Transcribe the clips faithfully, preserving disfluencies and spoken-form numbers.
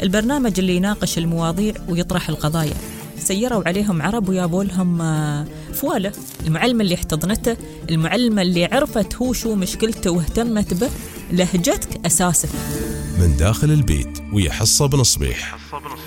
البرنامج اللي يناقش المواضيع ويطرح القضايا. سيروا عليهم عرب ويابوا لهم فوالة. المعلمة اللي احتضنته، المعلمة اللي عرفت هو شو مشكلته واهتمت به، لهجتك أساسه. من داخل البيت ويا حصة بن صبيح.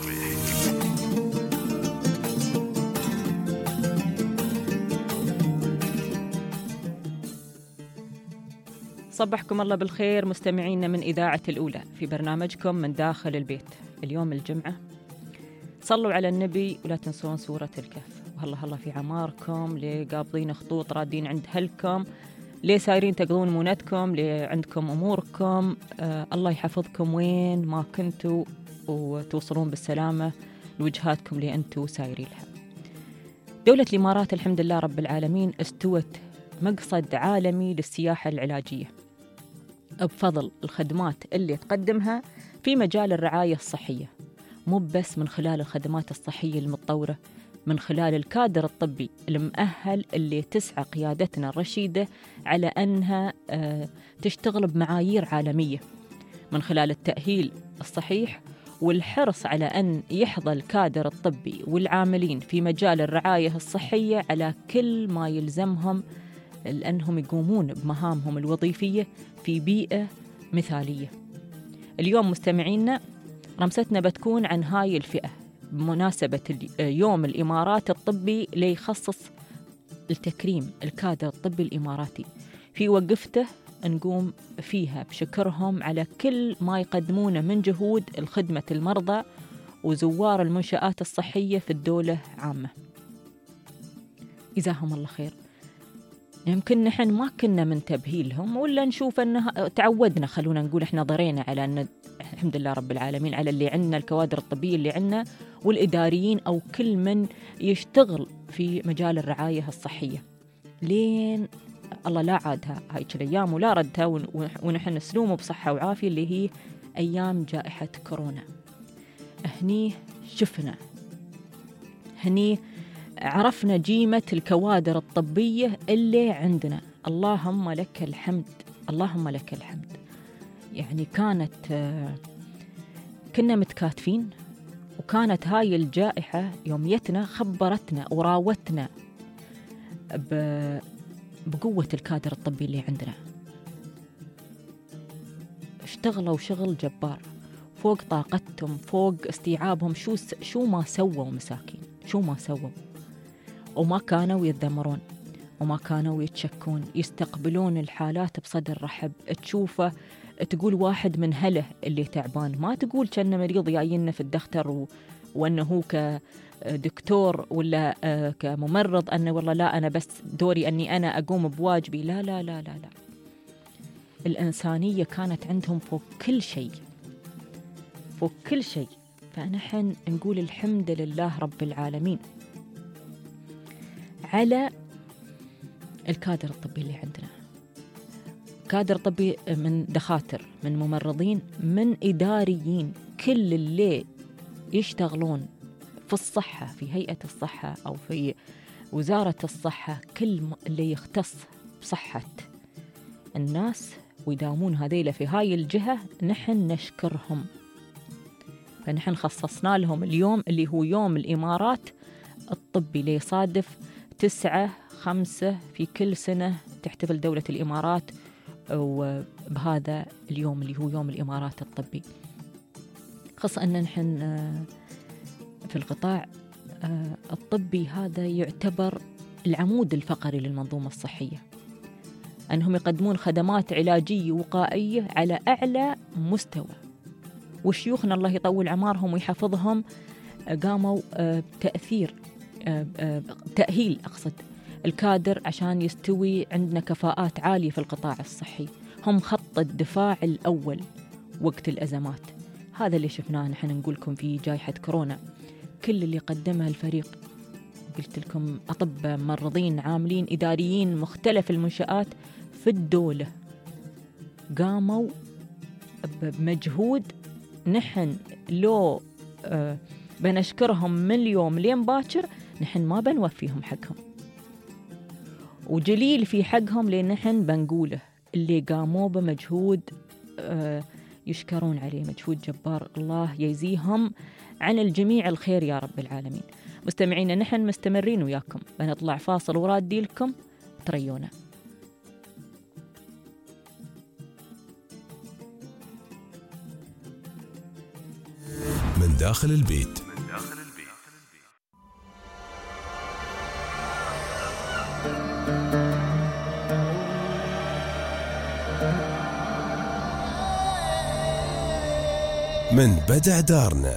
صبحكم الله بالخير مستمعينا من إذاعة الأولى في برنامجكم من داخل البيت. اليوم الجمعة، صلوا على النبي ولا تنسون سورة الكهف. وهلا هلا في عماركم، ليه قابضين خطوط رادين عند هلكم، ليه سايرين تقضون مونتكم، ليه عندكم أموركم. آه الله يحفظكم وين ما كنتوا وتوصلون بالسلامة لوجهاتكم اللي أنتوا سايرين لها. دولة الإمارات الحمد لله رب العالمين استوت مقصد عالمي للسياحة العلاجية بفضل الخدمات اللي تقدمها في مجال الرعاية الصحية، مو بس من خلال الخدمات الصحية المتطورة، من خلال الكادر الطبي المؤهل اللي تسعى قيادتنا الرشيدة على أنها تشتغل بمعايير عالمية، من خلال التأهيل الصحيح والحرص على أن يحظى الكادر الطبي والعاملين في مجال الرعاية الصحية على كل ما يلزمهم لأنهم يقومون بمهامهم الوظيفية في بيئة مثالية. اليوم مستمعينا رمستنا بتكون عن هاي الفئة بمناسبة يوم الإمارات الطبي ليخصص التكريم الكادر الطبي الإماراتي، في وقفته نقوم فيها بشكرهم على كل ما يقدمونه من جهود لخدمة المرضى وزوار المنشآت الصحية في الدولة عامة. جزاهم الله خير. يمكن نحن ما كنا منتبهين لهم ولا نشوف أنها تعودنا، خلونا نقول إحنا ضرينا على أن الحمد لله رب العالمين على اللي عنا، الكوادر الطبية اللي عنا والإداريين أو كل من يشتغل في مجال الرعاية الصحية، لين الله لا عادها هاي الأيام ولا ردها ونحن نسلومه بصحة وعافية اللي هي أيام جائحة كورونا. هني شفنا، هني عرفنا جيمة الكوادر الطبية اللي عندنا. اللهم لك الحمد، اللهم لك الحمد. يعني كانت كنا متكاتفين، وكانت هاي الجائحة يوميتنا خبرتنا وراوتنا بقوة الكادر الطبي اللي عندنا. اشتغلوا شغل جبار فوق طاقتهم، فوق استيعابهم. شو شو ما سووا مساكين، شو ما سووا، وما كانوا يتذمرون وما كانوا يتشكون، يستقبلون الحالات بصدر رحب. تشوفه تقول واحد من هله اللي تعبان، ما تقول كأنه مريض جاينا في الدختر و... وأنه هو كدكتور ولا كممرض أنه والله لا أنا بس دوري أني أنا أقوم بواجبي. لا لا لا لا لا، الإنسانية كانت عندهم فوق كل شيء، فوق كل شيء. فنحن نقول الحمد لله رب العالمين على الكادر الطبي اللي عندنا. كادر طبي من دكاترة، من ممرضين، من إداريين، كل اللي يشتغلون في الصحة في هيئة الصحة أو في وزارة الصحة، كل اللي يختص بصحة الناس ويداومون هذيله في هاي الجهة، نحن نشكرهم. فنحن خصصنا لهم اليوم اللي هو يوم الإمارات الطبي، ليصادف تسعة خمسة في كل سنة تحتفل دولة الإمارات وبهذا اليوم اللي هو يوم الإمارات الطبي. خاصة أن نحن في القطاع الطبي هذا يعتبر العمود الفقري للمنظومة الصحية، أنهم يقدمون خدمات علاجية وقائية على أعلى مستوى. وشيوخنا الله يطول عمارهم ويحفظهم قاموا بتأثير تأهيل أقصد الكادر عشان يستوي عندنا كفاءات عالية في القطاع الصحي. هم خط الدفاع الأول وقت الأزمات. هذا اللي شفناه نحن نقولكم في جائحة كورونا. كل اللي قدمها الفريق، قلت لكم أطباء، ممرضين، عاملين، إداريين، مختلف المنشآت في الدولة، قاموا بمجهود نحن لو آه بنشكرهم من اليوم لين باكر نحن ما بنوفيهم حقهم، وجليل في حقهم لأن نحن بنقوله اللي قاموا بمجهود آه يشكرون عليه مجهود جبار. الله يجزيهم عن الجميع الخير يا رب العالمين. مستمعينا نحن مستمرين وياكم، بنطلع فاصل ورادي لكم تريونا. من داخل البيت. من بدع دارنا.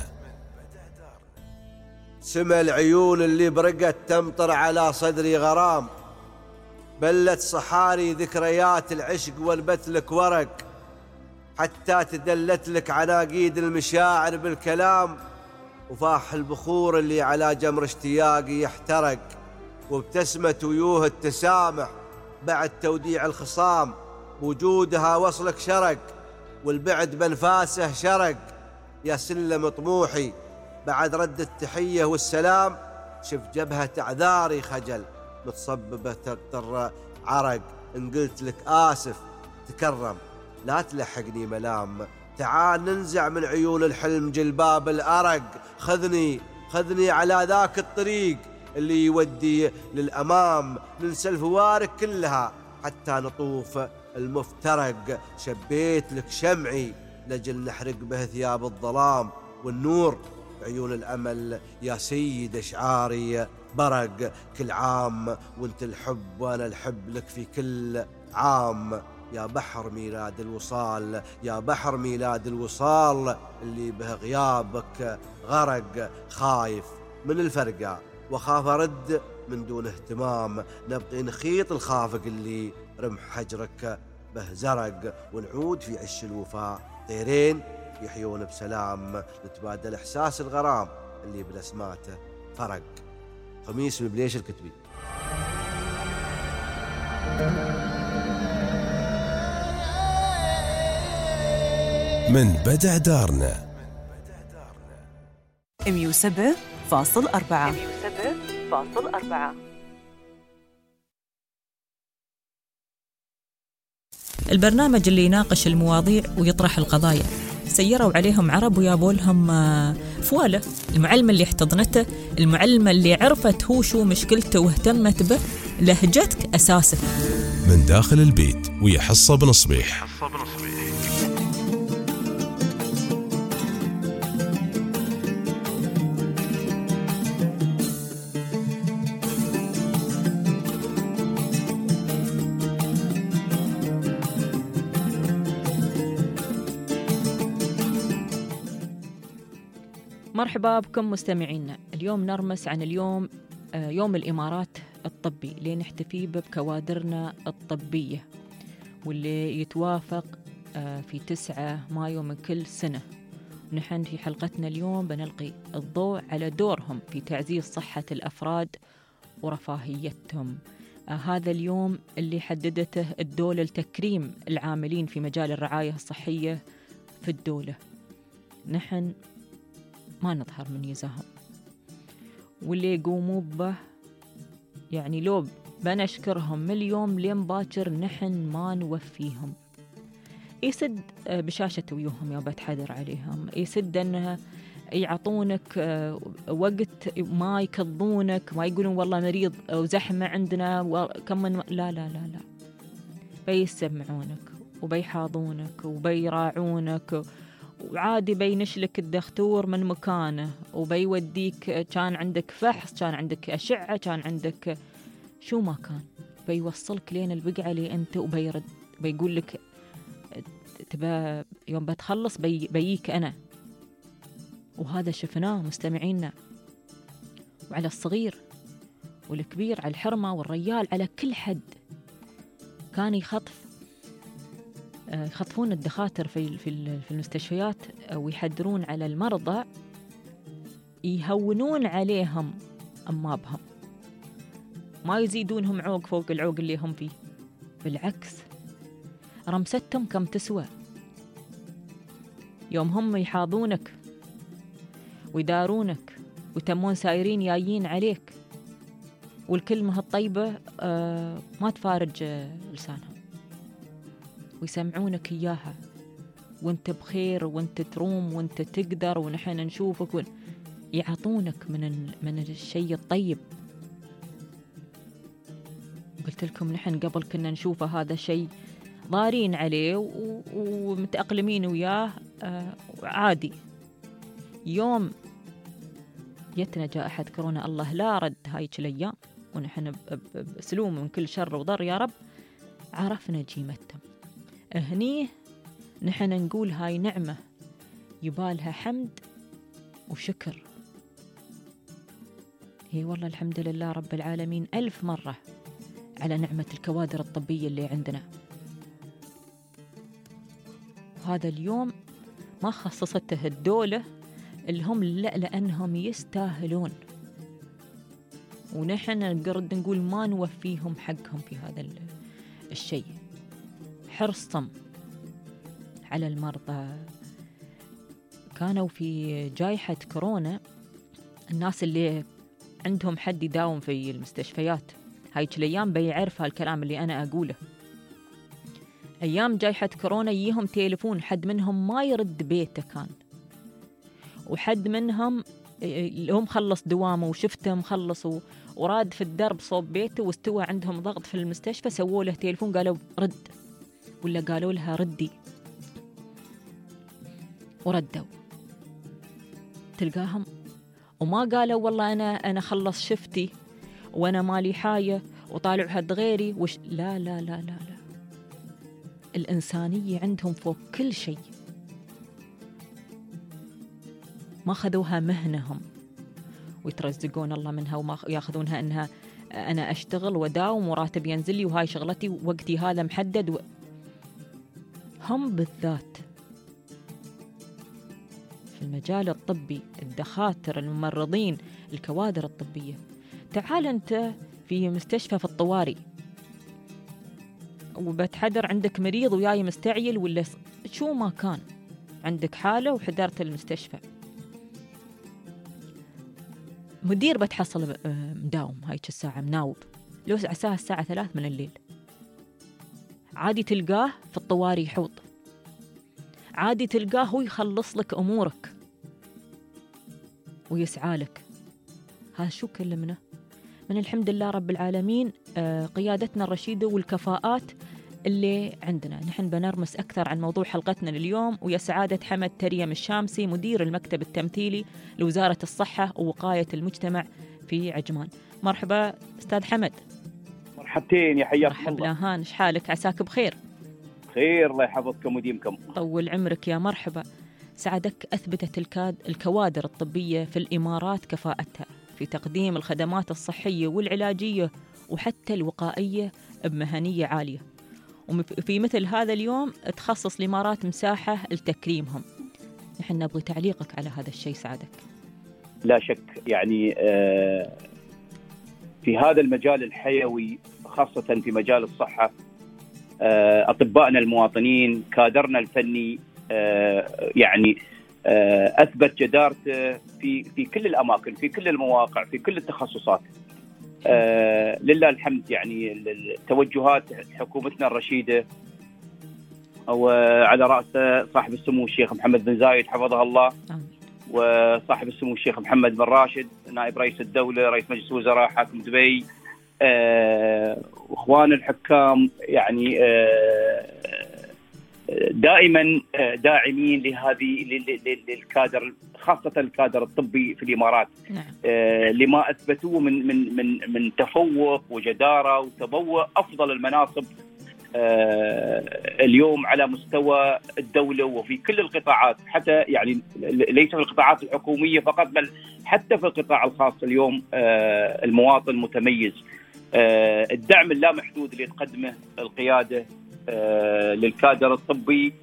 سمى العيون اللي برقت تمطر على صدري غرام، بلت صحاري ذكريات العشق والبت لك ورق، حتى تدلت لك عناقيد المشاعر بالكلام، وفاح البخور اللي على جمر اشتياقي يحترق، وابتسمة ويوه التسامح بعد توديع الخصام، وجودها وصلك شرق والبعد بنفاسه شرق. يا سلم طموحي بعد رد التحية والسلام، شف جبهة اعذاري خجل متصببة تقطر عرق، ان قلت لك آسف تكرم لا تلحقني ملام، تعال ننزع من عيون الحلم جلباب الأرق، خذني خذني على ذاك الطريق اللي يودي للأمام، ننسى الفوارق كلها حتى نطوف المفترق، شبيت لك شمعي لجل نحرق به ثياب الظلام، والنور عيون الأمل يا سيد أشعاري برق، كل عام وانت الحب وانا الحب لك في كل عام، يا بحر ميلاد الوصال يا بحر ميلاد الوصال، اللي به غيابك غرق، خايف من الفرقة وخاف أرد من دون اهتمام، نبقي نخيط الخافق اللي رمح حجرك به زرق، ونعود في عش الوفاء طيرين يحيون بسلام، نتبادل إحساس الغرام اللي بالأسماته فرق. خميس ببليش الكتبي. من بدع دارنا. مية وسبعة فاصل أربعة. مية وسبعة فاصل أربعة. البرنامج اللي يناقش المواضيع ويطرح القضايا. سيروا عليهم عرب ويابوا لهم فوالة. المعلمة اللي احتضنته، المعلمة اللي عرفت هو شو مشكلته واهتمت به، لهجتك أساسك. من داخل البيت ويا حصة بن صبيح. مرحبا بكم مستمعينا. اليوم نرمس عن اليوم يوم الإمارات الطبي اللي نحتفي بكوادرنا الطبية، واللي يتوافق في تسعة مايو من كل سنة. ونحن في حلقتنا اليوم بنلقي الضوء على دورهم في تعزيز صحة الأفراد ورفاهيتهم. هذا اليوم اللي حددته الدولة لتكريم العاملين في مجال الرعاية الصحية في الدولة. نحن ما نظهر من يزاهم، واللي يقوموا به يعني لو بنشكرهم من اليوم لين باكر نحن ما نوفيهم. يسد بشاشة ويوهم يا بتحذر عليهم، يسد أنها يعطونك وقت ما يكذبونك، ما يقولون والله مريض وزحمة عندنا وكم من لا لا لا لا بيسمعونك وبيحاضونك وبيراعونك، وعادي بينشلك الدكتور من مكانه وبيوديك، كان عندك فحص، كان عندك أشعة، كان عندك شو ما كان، بيوصلك لين البقعة اللي أنت، وبيرد بيقول لك تبا يوم بتخلص بي بييك أنا. وهذا شفناه مستمعينا، وعلى الصغير والكبير، على الحرمة والريال، على كل حد كان يخطف يخطفون الدكاترة في في المستشفيات ويحدرون على المرضى، يهونون عليهم أمابهم، ما يزيدونهم عوق فوق العوق اللي هم فيه، بالعكس رمستهم كم تسوى. يوم هم يحاضونك ويدارونك ويتمون سايرين جايين عليك، والكلمة الطيبة ما تفارج لسانهم ويسمعونك إياها، وانت بخير وانت تروم وانت تقدر ونحن نشوفك ون... يعطونك من ال... من الشيء الطيب. قلت لكم نحن قبل كنا نشوفه هذا شيء ضارين عليه و... ومتأقلمين وياه آه عادي. يوم جتنا جائحة كورونا الله لا رد هايك الأيام ونحن بسلوم من كل شر وضر يا رب، عرفنا جيمتهم. هنيه نحن نقول هاي نعمة يبالها حمد وشكر. هي والله الحمد لله رب العالمين ألف مرة على نعمة الكوادر الطبية اللي عندنا. هذا اليوم ما خصصته الدولة اللي هم لا لأنهم يستاهلون، ونحن نقرد نقول ما نوفيهم حقهم في هذا الشيء. حرصهم على المرضى. كانوا في جائحة كورونا الناس اللي عندهم حد يداوم في المستشفيات هايك الأيام بيعرف هالكلام اللي أنا أقوله. أيام جائحة كورونا يجيهم تليفون، حد منهم ما يرد بيته كان، وحد منهم اللي هم خلص دوامه وشفته مخلص وراد في الدرب صوب بيته واستوى عندهم ضغط في المستشفى، سووا له تليفون قالوا رد، ولا قالوا لها ردي وردوا. تلقاهم وما قالوا والله أنا أنا خلص شفتي وأنا مالي حاجة وطالع هاد غيري وش. لا لا لا لا لا، الإنسانية عندهم فوق كل شيء. ما خذوها مهنهم ويترزقون الله منها، وما ياخذونها انها انا اشتغل وداوم وراتب ينزل لي وهاي شغلتي ووقتي هذا محدد و... هم بالذات في المجال الطبي، الدكاترة الممرضين الكوادر الطبية. تعال انت في مستشفى في الطوارئ وبتحضر عندك مريض وياي مستعجل ولا شو ما كان، عندك حالة وحضرت المستشفى، مدير بتحصل مداوم هايك الساعة مناوب، لو عساها الساعة ثلاث من الليل عادي تلقاه في الطوارئ يحوط، عادي تلقاه هو يخلص لك أمورك ويسعى لك. هذا شو كلمنا من الحمد لله رب العالمين قيادتنا الرشيدة والكفاءات اللي عندنا. نحن بنرمس أكثر عن موضوع حلقتنا اليوم، ويا سعادة حمد تريم الشامسي مدير المكتب التمثيلي لوزارة الصحة ووقاية المجتمع في عجمان. مرحبا أستاذ حمد. مرحبتين يا حياك الله. مرحبا هان، شحالك؟ عساك بخير؟ خير الله يحفظكم وديمكم. طول عمرك يا مرحبا. سعدك أثبتت الكاد الكوادر الطبية في الإمارات كفاءتها في تقديم الخدمات الصحية والعلاجية وحتى الوقائية بمهنية عالية، وفي مثل هذا اليوم تخصص الإمارات مساحة لتكريمهم. نحن نبغي تعليقك على هذا الشيء سعدك. لا شك يعني في هذا المجال الحيوي خاصة في مجال الصحة، أطبائنا المواطنين كادرنا الفني يعني أثبت جدارته في في كل الأماكن، في كل المواقع، في كل التخصصات. آه لله الحمد. يعني التوجهات حكومتنا الرشيدة وعلى رأس صاحب السمو الشيخ محمد بن زايد حفظه الله، وصاحب السمو الشيخ محمد بن راشد نائب رئيس الدولة رئيس مجلس الوزراء حاكم دبي، آه واخوان الحكام، يعني آه دائما داعمين لهذه للكادر خاصة الكادر الطبي في الإمارات. نعم. آه لما أثبتوه من من من من تفوق وجدارة وتبوء أفضل المناصب آه اليوم على مستوى الدولة وفي كل القطاعات، حتى يعني ليس في القطاعات الحكومية فقط بل حتى في القطاع الخاص. اليوم آه المواطن متميز. آه الدعم اللامحدود اللي تقدمه القيادة آه للكادر الطبي،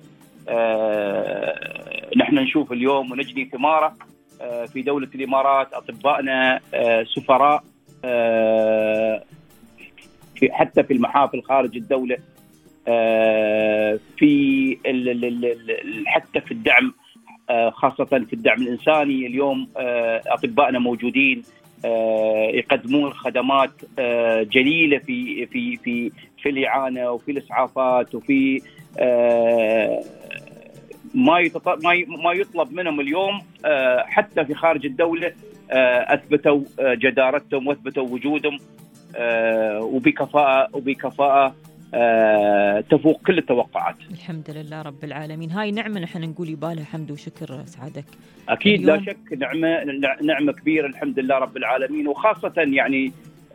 آه نحن نشوف اليوم ونجني ثماره آه في دولة الإمارات. أطبائنا آه سفراء آه في حتى في المحافل خارج الدولة، آه في ال ال ال حتى في الدعم آه خاصة في الدعم الإنساني. اليوم آه أطبائنا موجودين آه يقدمون خدمات آه جليلة في في في في الإعانة وفي الإسعافات وفي آه ما ما يطلب منهم اليوم حتى في خارج الدولة أثبتوا جدارتهم وأثبتوا وجودهم وبكفاءة وبكفاءة تفوق كل التوقعات. الحمد لله رب العالمين. هاي نعمة نحن نقول يبالها حمد وشكر سعادك. أكيد لا شك نعمة نعمة كبيرة الحمد لله رب العالمين، وخاصة يعني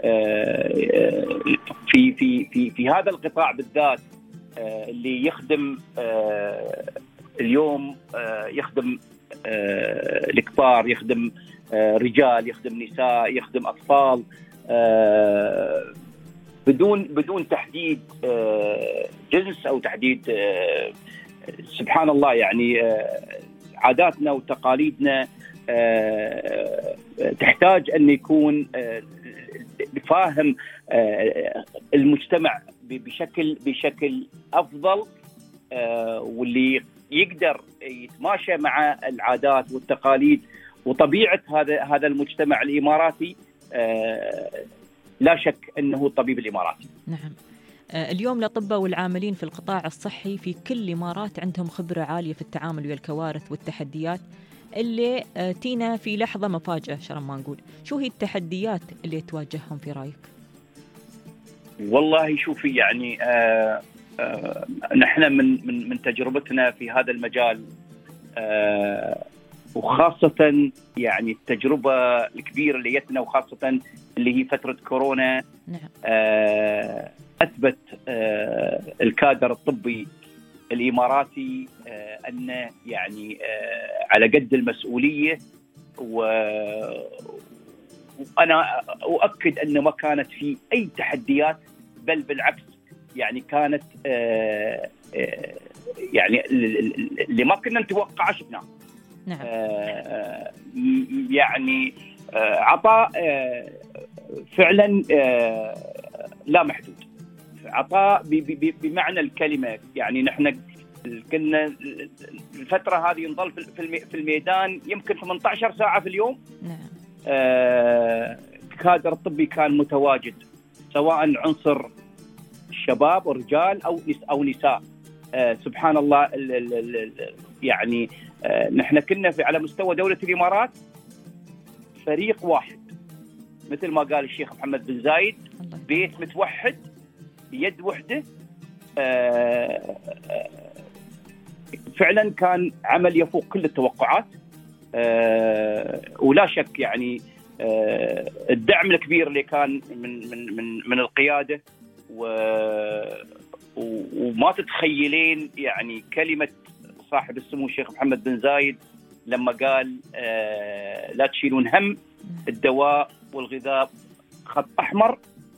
في في في في هذا القطاع بالذات اللي يخدم اليوم، يخدم الكبار، يخدم رجال، يخدم نساء، يخدم أطفال، بدون بدون تحديد جنس أو تحديد. سبحان الله يعني عاداتنا وتقاليدنا تحتاج أن يكون فاهم المجتمع بشكل بشكل أفضل، واللي يقدر يتماشى مع العادات والتقاليد وطبيعة هذا هذا المجتمع الإماراتي. لا شك أنه الطبيب الإماراتي. نعم. اليوم الأطباء والعاملين في القطاع الصحي في كل الإمارات عندهم خبرة عالية في التعامل ويا الكوارث والتحديات اللي تينا في لحظة مفاجأة. شرم ما نقول شو هي التحديات اللي تواجههم في رأيك؟ والله شوفي يعني آه آه نحن من من من تجربتنا في هذا المجال، آه وخاصة يعني التجربة الكبيرة اللي جتنا، وخاصة اللي هي فترة كورونا. نعم. آه أثبت آه الكادر الطبي الإماراتي آه أنه يعني آه على قد المسؤولية، وأنا أؤكد أنه ما كانت في أي تحديات، بل بالعكس يعني كانت آه آه يعني اللي ما كنا نتوقع شفناه. نعم. آه يعني آه عطاء آه فعلا آه لا محدود، عطاء بمعنى الكلمة. يعني نحن كنا الفترة هذه نظل في الميدان يمكن ثمانية عشر ساعة في اليوم. نعم. آه الكادر الطبي كان متواجد، سواء عنصر الشباب ورجال أو أو نساء. آه سبحان الله ال ال ال يعني آه نحن كنا في على مستوى دولة الإمارات فريق واحد، مثل ما قال الشيخ محمد بن زايد، بيت متوحد يد وحدة. آه آه فعلا كان عمل يفوق كل التوقعات. آه ولا شك يعني آه الدعم الكبير اللي كان من من من من القيادة، وما تتخيلين يعني كلمة صاحب السمو الشيخ محمد بن زايد لما قال آه لا تشيلون هم الدواء والغذاء خط أحمر.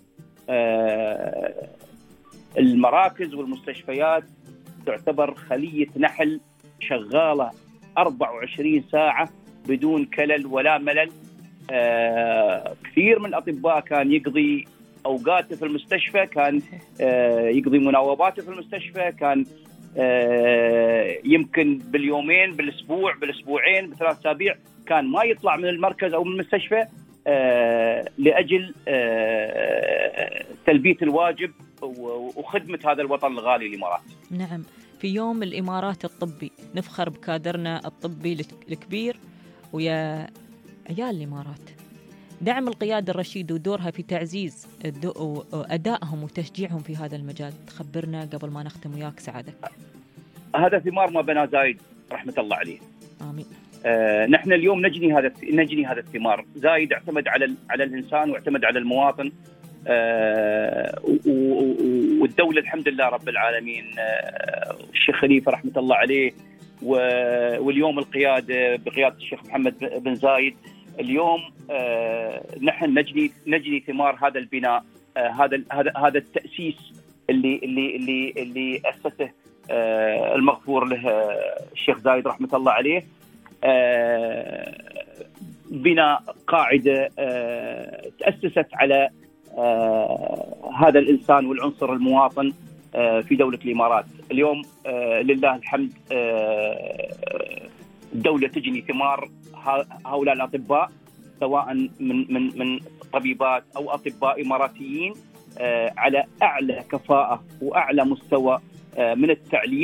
آه المراكز والمستشفيات تعتبر خلية نحل شغالة أربعة وعشرين ساعة بدون كلل ولا ملل. آه كثير من الأطباء كان يقضي أوقاته في المستشفى، كان آه يقضي مناوباته في المستشفى، كان آه يمكن باليومين بالأسبوع بالأسبوعين بثلاث أسابيع كان ما يطلع من المركز أو من المستشفى آه لأجل آه تلبية الواجب وخدمة هذا الوطن الغالي الإمارات. نعم. في يوم الإمارات الطبي نفخر بكادرنا الطبي الكبير ويا عيال الإمارات. دعم القيادة الرشيدة ودورها في تعزيز أدائهم وتشجيعهم في هذا المجال، تخبرنا قبل ما نختم وياك سعادك. هذا ثمار ما بنى زايد رحمة الله عليه. آمين. آه نحن اليوم نجني هذا نجني هذا الثمار. زايد اعتمد على على الإنسان واعتمد على المواطن. آه والدولة الحمد لله رب العالمين، آه الشيخ خليفة رحمة الله عليه، واليوم القيادة بقيادة الشيخ محمد بن زايد. اليوم آه نحن نجني نجني ثمار هذا البناء، آه هذا هذا هذا التأسيس اللي اللي اللي اللي أسسه آه المغفور له الشيخ زايد رحمة الله عليه. آه بناء قاعدة آه تأسست على آه هذا الإنسان والعنصر المواطن آه في دولة الإمارات. اليوم آه لله الحمد آه الدولة تجني ثمار هؤلاء الأطباء، سواء من من من طبيبات أو أطباء إماراتيين آه على أعلى كفاءة وأعلى مستوى آه من التعليم.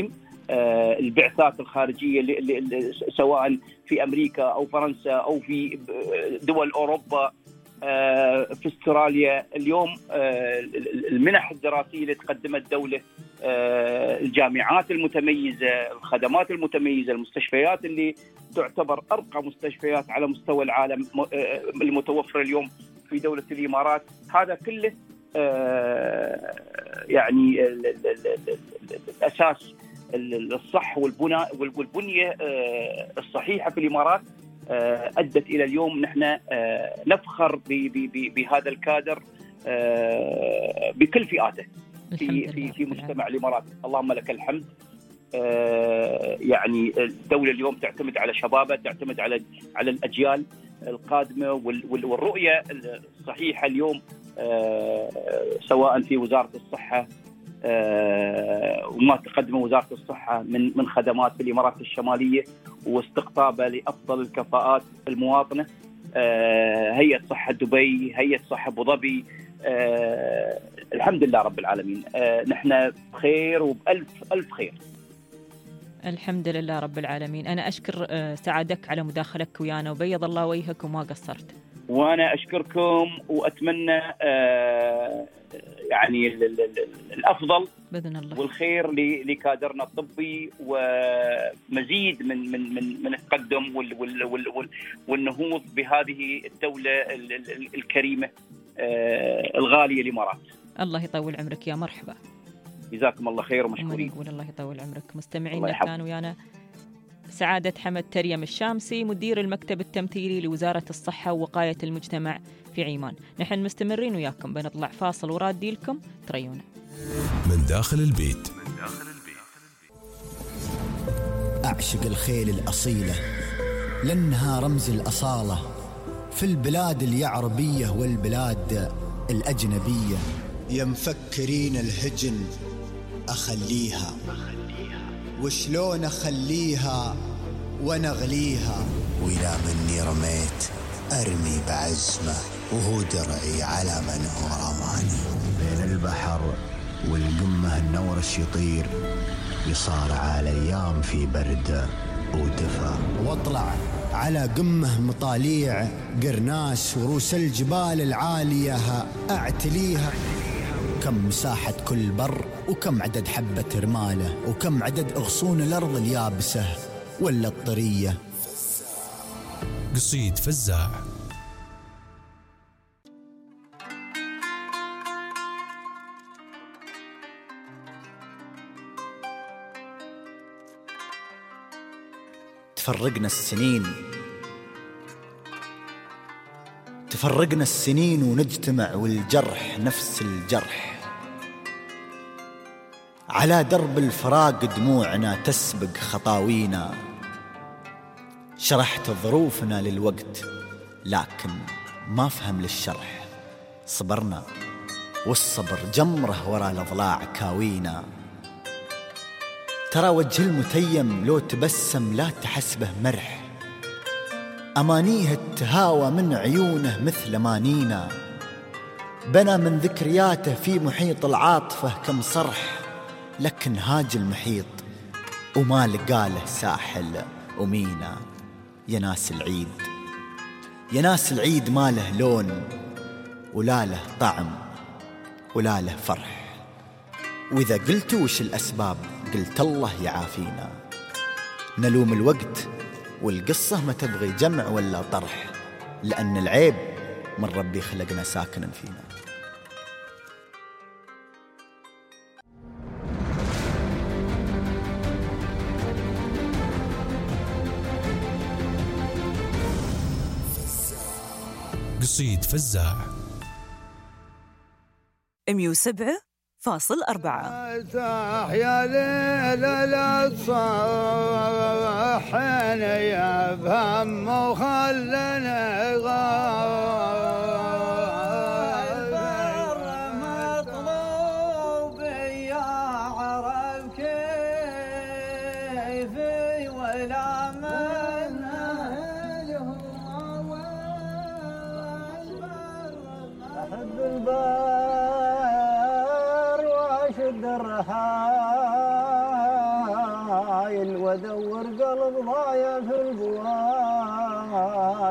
البعثات الخارجية اللي اللي سواء في أمريكا أو فرنسا أو في دول أوروبا، في استراليا. اليوم المنح الدراسية اللي تقدمها الدولة، الجامعات المتميزة، الخدمات المتميزة، المستشفيات اللي تعتبر أرقى مستشفيات على مستوى العالم المتوفرة اليوم في دولة الإمارات، هذا كله يعني الأساس الصح والبناء والبنية الصحيحة في الإمارات أدت إلى اليوم نحن نفخر بهذا الكادر بكل فئاته في في في مجتمع الإمارات. اللهم لك الحمد. يعني الدولة اليوم تعتمد على شبابها، تعتمد على على الأجيال القادمة، والرؤية الصحيحة اليوم سواء في وزارة الصحة وما تقدمه وزارة الصحة من من خدمات في الإمارات الشمالية واستقطابها لأفضل الكفاءات المواطنة، هيئة صحة دبي، هيئة صحة أبو ظبي. الحمد لله رب العالمين، نحن بخير وبألف ألف خير. الحمد لله رب العالمين. أنا أشكر سعادتك على مداخلتك ويانا، وبيض الله وجهك وما قصرت. وأنا أشكركم وأتمنى يعني الأفضل بإذن الله والخير لكادرنا الطبي، ومزيد من من من من التقدم والنهوض بهذه الدولة الكريمة الغالية الإمارات. الله يطول عمرك يا مرحبا. جزاكم الله خير ومشكورين. يقول الله يطول عمرك. مستمعين كانوا ويانا سعادة حمد تريم الشامسي، مدير المكتب التمثيلي لوزارة الصحة ووقاية المجتمع في عمان. نحن مستمرين وياكم، بنطلع فاصل ورادي لكم تريونا. من داخل البيت. أعشق الخيل الأصيلة لأنها رمز الأصالة في البلاد اليعربية والبلاد الأجنبية. يا مفكرين الهجن أخليها، وشلون أخليها ونغليها، وإذا مني رميت أرمي بعزمة، وهو درعي على من هو رماني. بين البحر والقمة النورش يطير، يصارع الأيام في برد ودفا، واطلع على قمة مطاليع قرناس وروس الجبال العالية أعتليها. كم مساحة كل بر، وكم عدد حبة رماله، وكم عدد أغصون الأرض اليابسة ولا الطرية. قصيد فزاع. تفرقنا السنين تفرقنا السنين ونجتمع والجرح نفس الجرح. على درب الفراق دموعنا تسبق خطاوينا. شرحت ظروفنا للوقت لكن ما فهم للشرح. صبرنا والصبر جمره ورا الأضلاع كاوينا. ترى وجه المتيم لو تبسم لا تحسبه مرح. أمانيه التهاوى من عيونه مثل أمانينا. بنى من ذكرياته في محيط العاطفة كم صرح، لكن هاج المحيط وما لقاله ساحل ومينا. يا ناس العيد يا ناس العيد ما له لون ولا له طعم ولا له فرح. وإذا قلت وش الأسباب قلت الله يعافينا. نلوم الوقت والقصة ما تبغي جمع ولا طرح، لأن العيب من ربي خلقنا ساكنا فينا. قصيد فزاع. مية وسبعة فاصل أربعة. يا ليل لا تصحن يا بهم وخلنا غايب مطلوب يا عرب كيفي ولا من أهلهم أحب البار واشد الرحال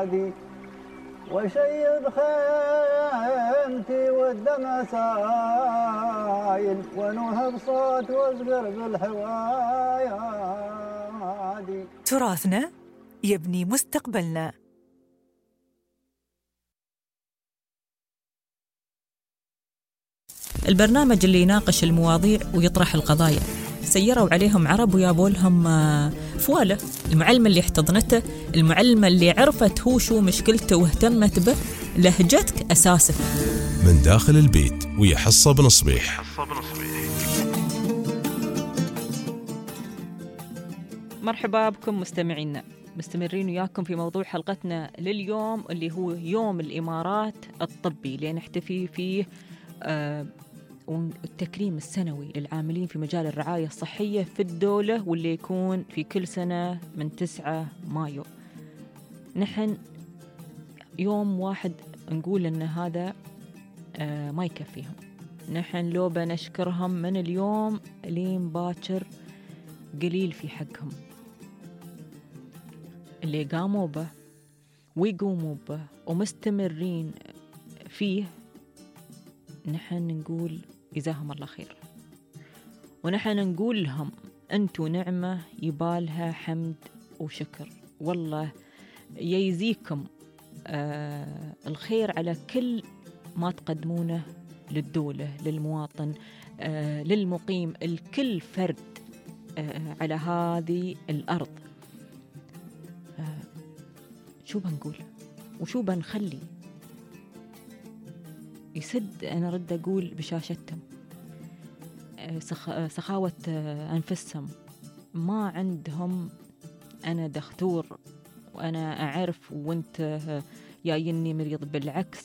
هادي وشيد خيمتي والدمع سايل ونوه بصوت واصغر بالحوايا هادي. تراثنا يبني مستقبلنا. البرنامج اللي يناقش المواضيع ويطرح القضايا. سيروا عليهم عرب ويابوا لهم فواله. المعلمة اللي احتضنته، المعلمة اللي عرفت هو شو مشكلته واهتمت به، لهجتك أساسك. من داخل البيت ويا حصة بن صبيح. مرحبا بكم مستمعينا، مستمرين وياكم في موضوع حلقتنا لليوم اللي هو يوم الإمارات الطبي اللي نحتفي فيه آه التكريم السنوي للعاملين في مجال الرعاية الصحية في الدولة، واللي يكون في كل سنة من تسعة مايو. نحن يوم واحد نقول إن هذا آه ما يكفيهم، نحن لو بنشكرهم من اليوم لين باكر قليل في حقهم. اللي قاموا به ويقوموا به ومستمرين فيه نحن نقول جزاهم الله خير، ونحن نقول لهم أنتوا نعمة يبالها حمد وشكر. والله يجزيكم آه الخير على كل ما تقدمونه للدولة، للمواطن، آه للمقيم، الكل فرد آه على هذه الأرض. آه شو بنقول وشو بنخلي يسد؟ أنا رد أقول بشاشتهم سخ... سخاوة أنفسهم، ما عندهم أنا دكتور وأنا أعرف وأنت جايني مريض، بالعكس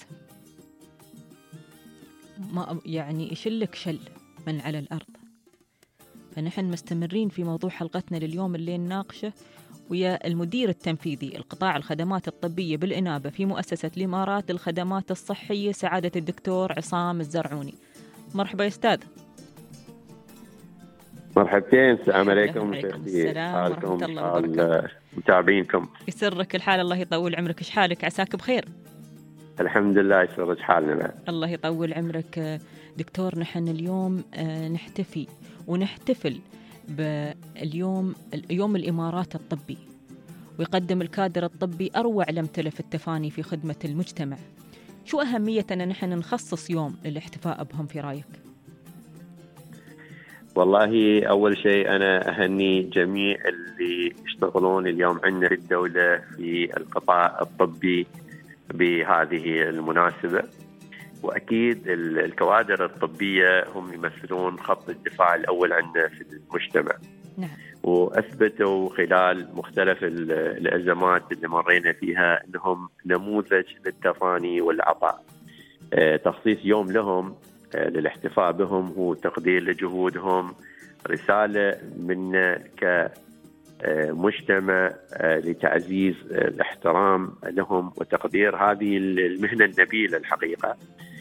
ما يعني يشلك شل من على الأرض. فنحن مستمرين في موضوع حلقتنا لليوم اللي نناقشه ويا المدير التنفيذي القطاع الخدمات الطبية بالإنابة في مؤسسة الإمارات للخدمات الصحية، سعادة الدكتور عصام الزرعوني. مرحبا يا أستاذ. مرحبتين، السلام عليكم. السلام ورحمة الله وبركاته. متابعينكم يسرك الحال، الله يطول عمرك. إيش حالك؟ عساك بخير؟ الحمد لله، يسرك حالنا. الله يطول عمرك دكتور. نحن اليوم نحتفي ونحتفل باليوم يوم الإمارات الطبي، ويقدم الكادر الطبي أروع الأمثلة في التفاني في خدمة المجتمع. شو أهمية أن نحن نخصص يوم للاحتفاء بهم في رأيك؟ والله أول شيء أنا أهني جميع اللي يشتغلون اليوم عندنا في الدولة في القطاع الطبي بهذه المناسبة، وأكيد الكوادر الطبية هم يمثلون خط الدفاع الأول عندنا في المجتمع. نعم. وأثبتوا خلال مختلف الأزمات اللي مرينا فيها أنهم نموذج للتفاني والعطاء. تخصيص يوم لهم للاحتفاء بهم هو تقدير لجهودهم، رسالة منا كمجتمع لتعزيز الاحترام لهم وتقدير هذه المهنة النبيلة الحقيقة.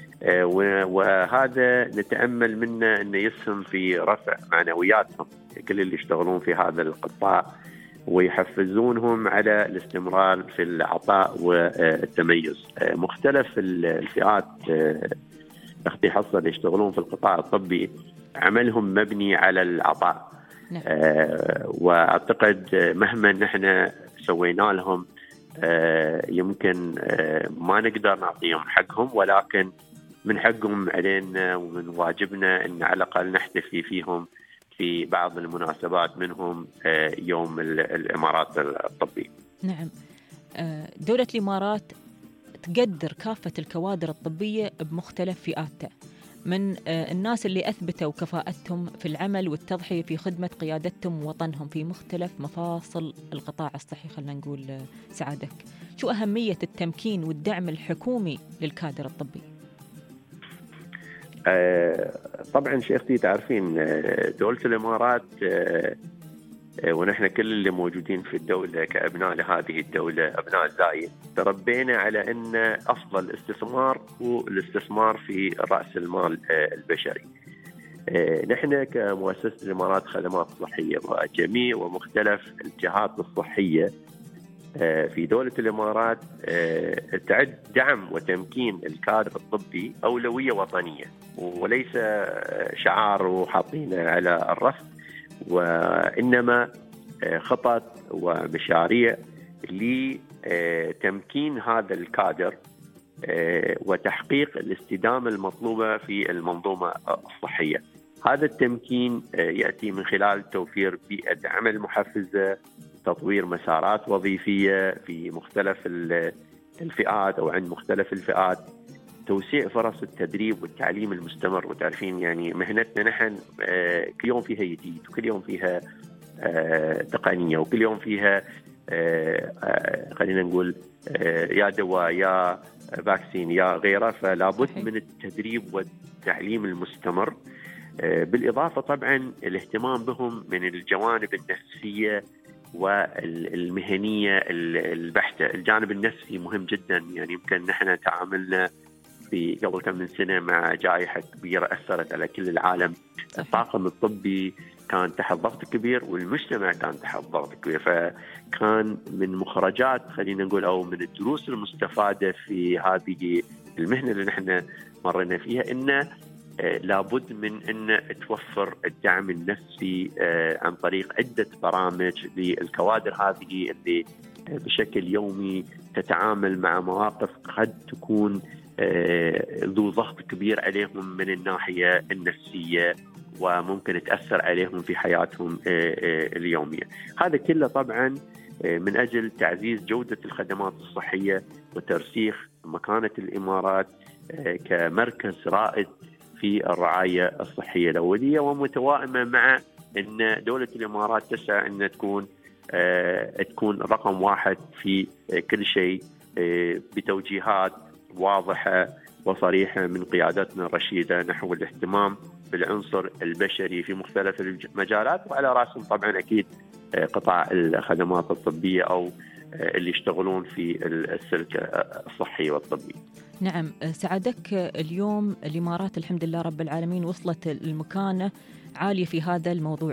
وهذا نتأمل منه أنه يسهم في رفع معنوياتهم كل اللي يشتغلون في هذا القطاع، ويحفزونهم على الاستمرار في العطاء والتميز. مختلف الفئات اختي حصة اللي يشتغلون في القطاع الطبي عملهم مبني على العطاء. نعم. آه واعتقد مهما نحن سوينا لهم آه يمكن آه ما نقدر نعطيهم حقهم، ولكن من حقهم علينا ومن واجبنا ان على الاقل نحتفي فيهم في بعض المناسبات، منهم آه يوم الامارات الطبي. نعم. دولة الامارات تقدر كافة الكوادر الطبية بمختلف فئاتها، من الناس اللي أثبتوا كفاءتهم في العمل والتضحية في خدمة قيادتهم ووطنهم في مختلف مفاصل القطاع الصحي. خلنا نقول سعادك، شو أهمية التمكين والدعم الحكومي للكادر الطبي؟ آه طبعا شيختي تعرفين دولة الإمارات آه ونحن كل اللي موجودين في الدولة كأبناء لهذه الدولة، أبناء زايد، تربينا على أن أفضل استثمار هو الاستثمار في رأس المال البشري. نحن كمؤسسة الإمارات خدمات صحية وجميع ومختلف الجهات الصحية في دولة الإمارات تعد دعم وتمكين الكادر الطبي أولوية وطنية، وليس شعار وحاطينه على الرف، وإنما خطط ومشاريع لتمكين هذا الكادر وتحقيق الاستدامة المطلوبة في المنظومة الصحية. هذا التمكين يأتي من خلال توفير بيئة عمل محفزة، تطوير مسارات وظيفية في مختلف الفئات أو عند مختلف الفئات، توسيع فرص التدريب والتعليم المستمر. وتعرفين يعني مهنتنا نحن كل يوم فيها جديد، وكل يوم فيها تقنية، وكل يوم فيها خلينا نقول يا دواء يا فاكسين يا غيره، فلا بد من التدريب والتعليم المستمر، بالإضافة طبعا الاهتمام بهم من الجوانب النفسية والمهنية البحتة. الجانب النفسي مهم جدا، يعني يمكن نحن تعاملنا في قبل كم من سنة مع جائحة كبيرة أثرت على كل العالم. الطاقم الطبي كان تحت ضغط كبير، والمجتمع كان تحت ضغط كبير، فكان من مخرجات خلينا نقول أو من الدروس المستفادة في هذه المهنة اللي نحن مرينا فيها إن لابد من أن توفر الدعم النفسي عن طريق عدة برامج للكوادر هذه اللي بشكل يومي تتعامل مع مواقف قد تكون ذو ضغط كبير عليهم من الناحية النفسية، وممكن تأثر عليهم في حياتهم اليومية. هذا كله طبعا من أجل تعزيز جودة الخدمات الصحية وترسيخ مكانة الإمارات كمركز رائد في الرعاية الصحية الأولية، ومتوائمة مع أن دولة الإمارات تسعى أن تكون تكون رقم واحد في كل شيء، بتوجيهات واضحة وصريحة من قيادتنا الرشيدة نحو الاهتمام بالعنصر البشري في مختلف المجالات، وعلى رأسهم طبعا أكيد قطاع الخدمات الطبية أو اللي يشتغلون في السلك الصحي والطبي. نعم سعادك، اليوم الإمارات الحمد لله رب العالمين وصلت المكانة عالية في هذا الموضوع.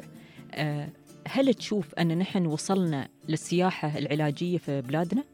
هل تشوف أن نحن وصلنا للسياحة العلاجية في بلادنا؟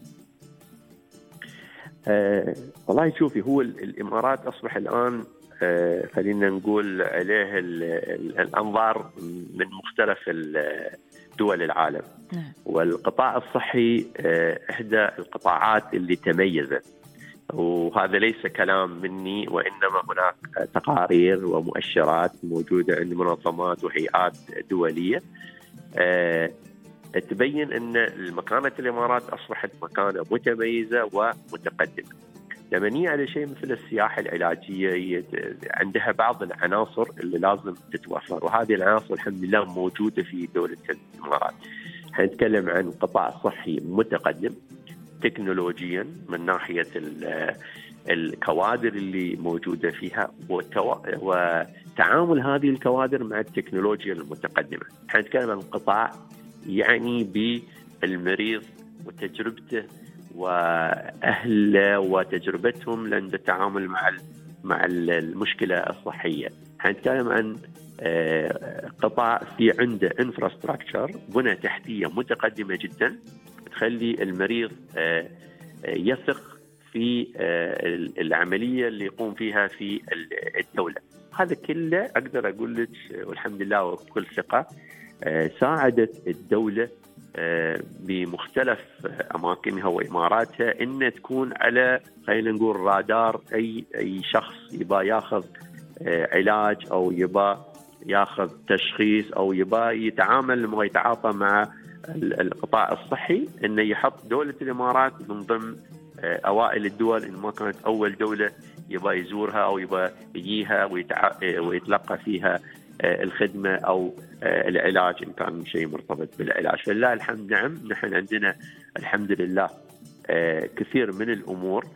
أه والله شوفي، هو الإمارات أصبح الآن أه خلينا نقول عليه الأنظار من مختلف دول العالم. نعم. والقطاع الصحي أه إحدى القطاعات اللي تميزت، وهذا ليس كلام مني، وإنما هناك تقارير ومؤشرات موجودة عند منظمات وهيئات دولية أه تبين أن مكانة الإمارات أصبحت مكانة متميزة ومتقدمة. لما نيجي على شيء مثل السياحة العلاجية عندها بعض العناصر اللي لازم تتوفر، وهذه العناصر الحمد لله موجودة في دولة الإمارات. حنتكلم عن قطاع صحي متقدم تكنولوجيا من ناحية الكوادر اللي موجودة فيها وتعامل هذه الكوادر مع التكنولوجيا المتقدمة. حنتكلم عن قطاع يعني بالمريض وتجربته وأهله وتجربتهم لعند التعامل مع مع المشكلة الصحية. حنتكلم عن قطاع في عنده انفراستراكشر، بنى تحتية متقدمة جدا تخلي المريض يثق في العملية اللي يقوم فيها في الدولة. هذا كله أقدر أقول لك والحمد لله وبكل ثقة ساعدت الدولة بمختلف أماكنها وإماراتها إن تكون على خلينا نقول رادار أي أي شخص يبى ياخذ علاج أو يبى ياخذ تشخيص أو يبى يتعامل ويتعاطى مع القطاع الصحي، إنه يحط دولة الإمارات من ضمن أوائل الدول، إن ما كانت أول دولة يبى يزورها أو يبى يجيها ويتلقى فيها الخدمة أو العلاج إن كان شيء مرتبط بالعلاج. فلله الحمد. نعم نحن عندنا الحمد لله كثير من الأمور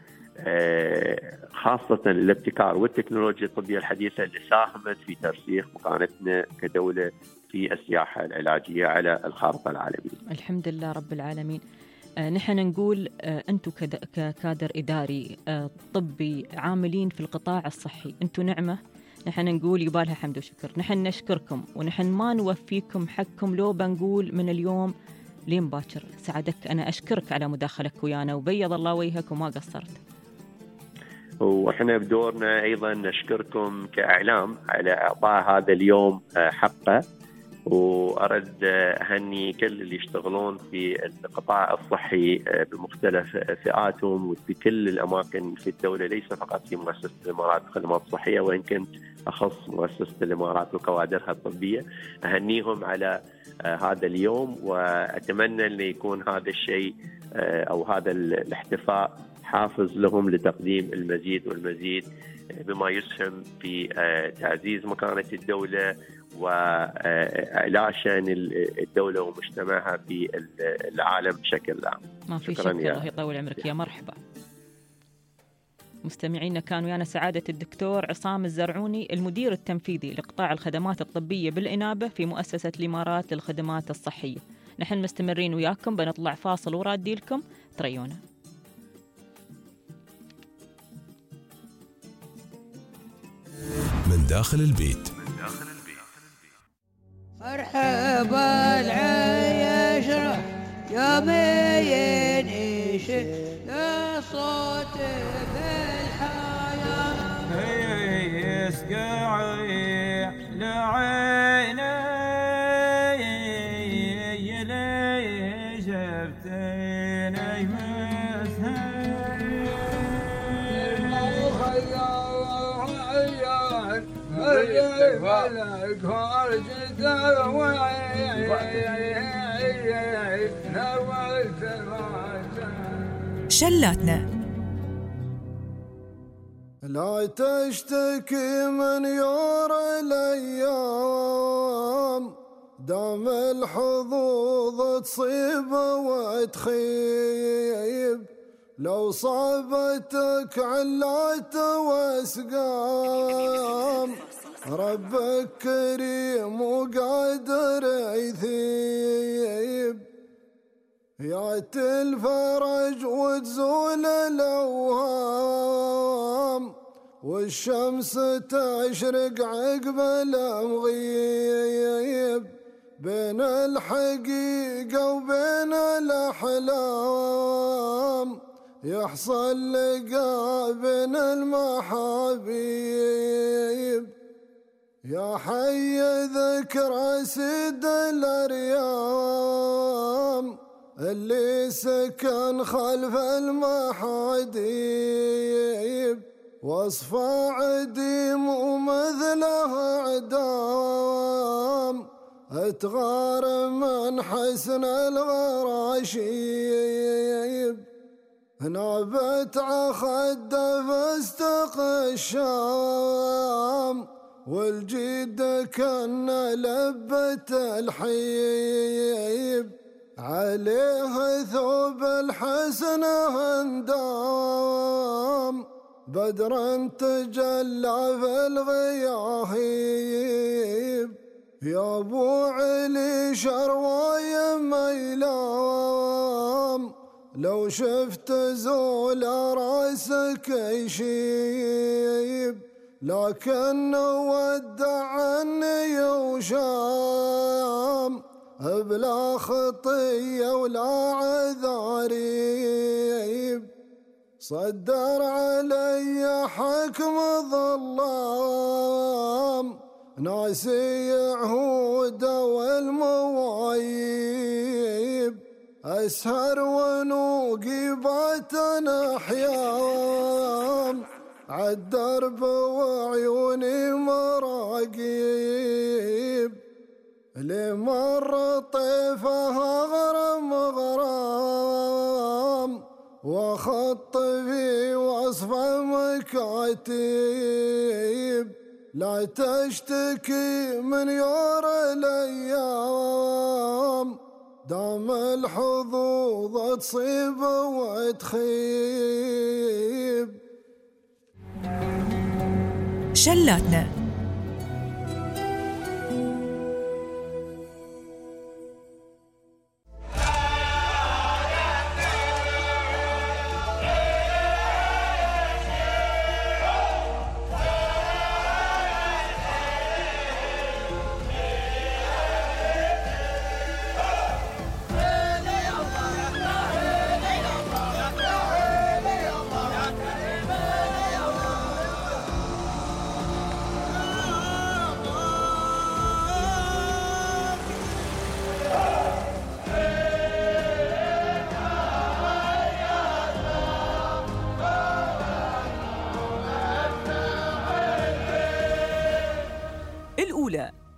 خاصة الابتكار والتكنولوجيا الطبية الحديثة اللي ساهمت في ترسيخ مكانتنا كدولة في السياحة العلاجية على الخارطة العالمية. الحمد لله رب العالمين. نحن نقول أنتم ككادر إداري طبي عاملين في القطاع الصحي، أنتم نعمة، نحن نقول يبالها حمد وشكر. نحن نشكركم ونحن ما نوفيكم حقكم لو بنقول من اليوم لين باكر. سعدك، أنا أشكرك على مداخلك ويانا وبيض الله وجهك وما قصرت. وإحنا بدورنا أيضا نشكركم كإعلام على إعطاء هذا اليوم حقه، وأرد أهني كل اللي يشتغلون في القطاع الصحي بمختلف فئاتهم وفي كل الأماكن في الدولة، ليس فقط في مؤسسة الإمارات الخدمات الصحية، وإن كنت أخص مؤسسة الإمارات وكوادرها الطبية. أهنيهم على هذا اليوم، وأتمنى أن يكون هذا الشيء أو هذا الاحتفاء حافز لهم لتقديم المزيد والمزيد بما يسهم في تعزيز مكانة الدولة وإعلاء شأن الدولة ومجتمعها في العالم بشكل عام. ما في شك، الله يطول عمرك، يا مرحبا. مستمعينا، كان ويانا سعادة الدكتور عصام الزرعوني، المدير التنفيذي لقطاع الخدمات الطبية بالإنابة في مؤسسة الإمارات للخدمات الصحية. نحن مستمرين وياكم، بنطلع فاصل ورادي لكم، تريونا. من داخل البيت. مرحبا العيش يومين يش يا صوت بالحياة يسقعي لعيني يلي شفتيني مسهر ملك هرجت شلاتنا. لا تشتكي من يور الأيام، دام الحظوظ تصيب وتخيب، لو صابتك علات واسقام، ربك كريم وقادر يثيب، ياتي الفرج وتزول الأوهام، والشمس تشرق عقب المغيب، بين الحقيقة وبين الأحلام، يحصل لقى بين المحابيب، يا حي ذكرى سيد الأريام، اللي سكن خلف المحاديب، وصفه عديم ومثله عدام، اتغار من حسن الغراشيب، نابت عخد فاستق الشام، والجيد كان لبت الحيب، عليه ثوب الحسن هندام، بدرا تجلى في الغياهيب، يا ابو علي شرواي ميلام، لو شفت زول راسك يشيب، لكن ودعني وشام، بلا خطية ولا عذاريب، صدر علي حكم ظلام، ناسي عهود والموايب، أسهر ونوقي باتنا حيام، عالدرب وعيوني مراقيب، لمر طيفها غرم غرام، وخط في وصف مكاتيب، لا تشتكي من يور الأيام، دام الحظوظ تصيب وتخيب. شلاتنا. لا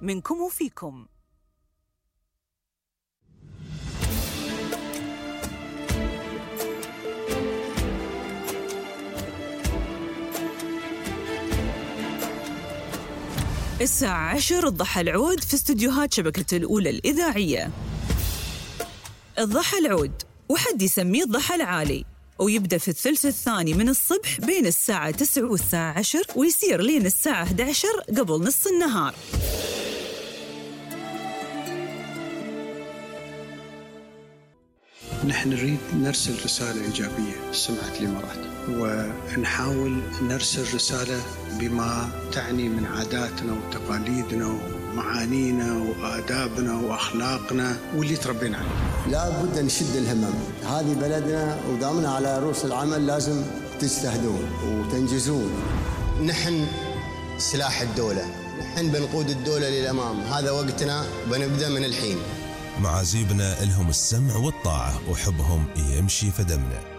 منكم وفيكم. الساعة عشر الضحى العود في استديوهات شبكة الأولى الإذاعية. الضحى العود وحد يسميه الضحى العالي، ويبدأ في الثلث الثاني من الصبح بين الساعة تسعة والساعة عشر، ويصير لين الساعة إحدى عشر قبل نص النهار. نحن نريد نرسل رسالة إيجابية لسمعة الإمارات، ونحاول نرسل رسالة بما تعني من عاداتنا وتقاليدنا ومعانينا وآدابنا وأخلاقنا واللي تربينا عليه. لا بد نشد الهمم، هذه بلدنا ودامنا على رؤوس العمل، لازم تجتهدون وتنجزون. نحن سلاح الدولة، نحن بنقود الدولة للأمام، هذا وقتنا، بنبدأ من الحين. معازيبنا لهم السمع والطاعة وحبهم يمشي في دمنا.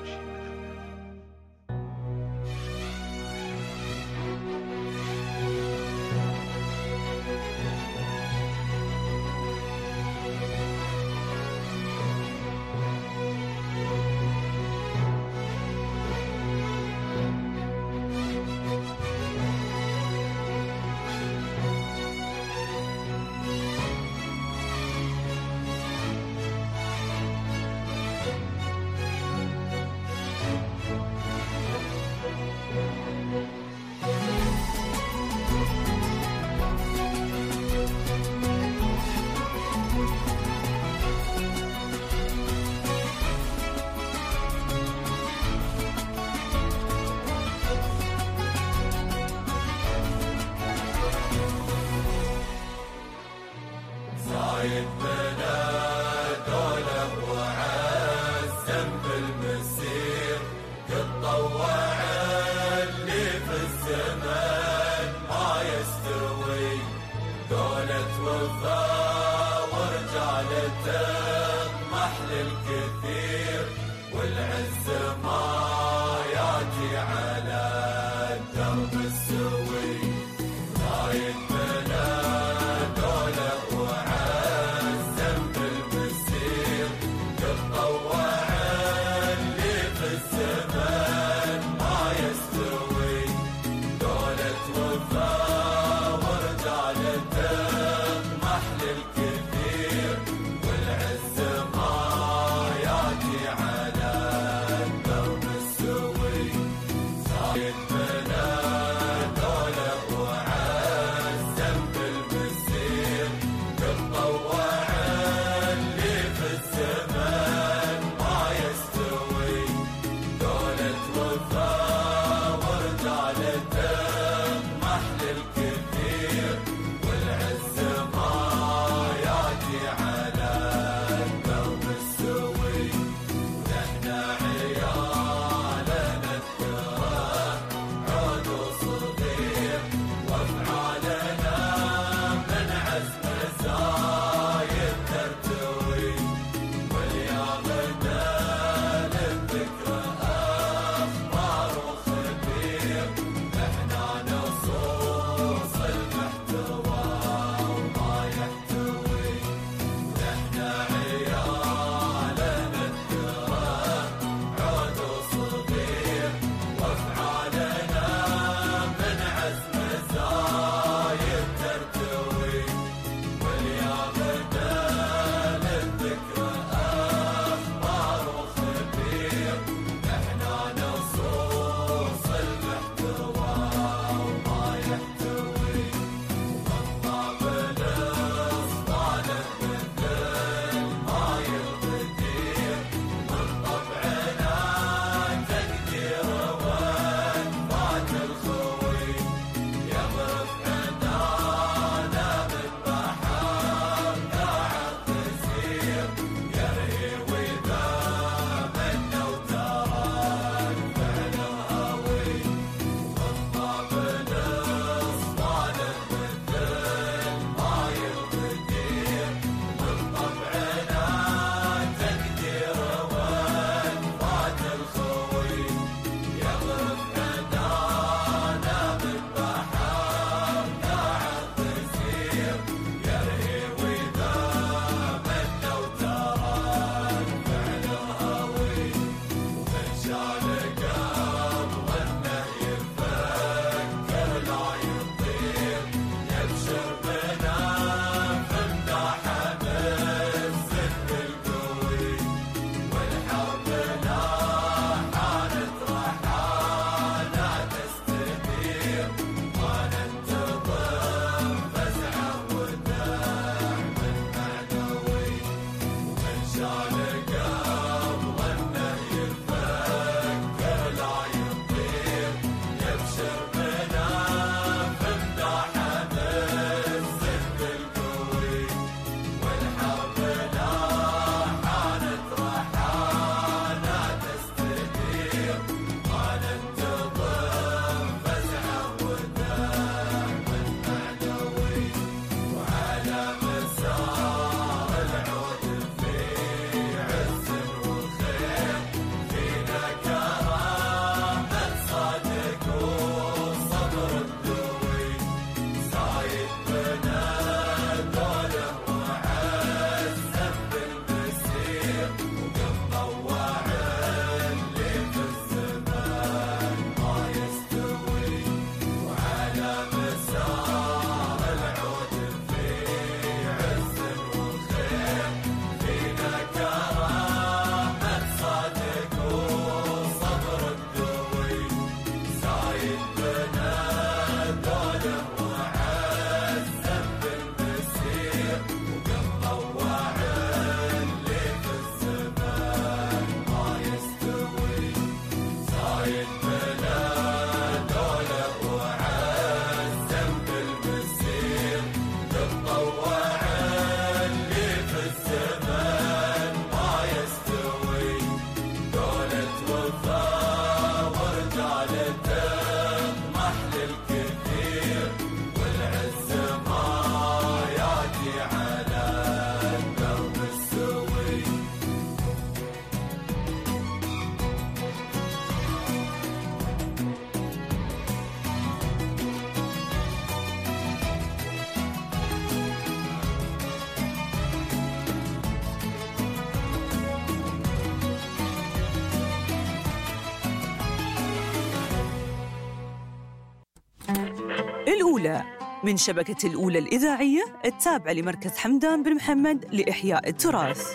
الأولى من شبكة الأولى الإذاعية التابعة لمركز حمدان بن محمد لإحياء التراث.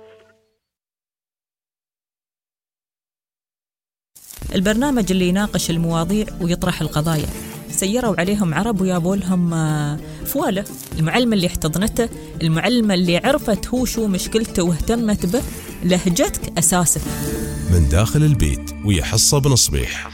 البرنامج اللي يناقش المواضيع ويطرح القضايا. سيروا عليهم عرب ويابوا لهم فوالة. المعلمة اللي احتضنته، المعلمة اللي عرفت هو شو مشكلته واهتمت به، لهجتك أساسك. من داخل البيت ويا حصة بن صبيح.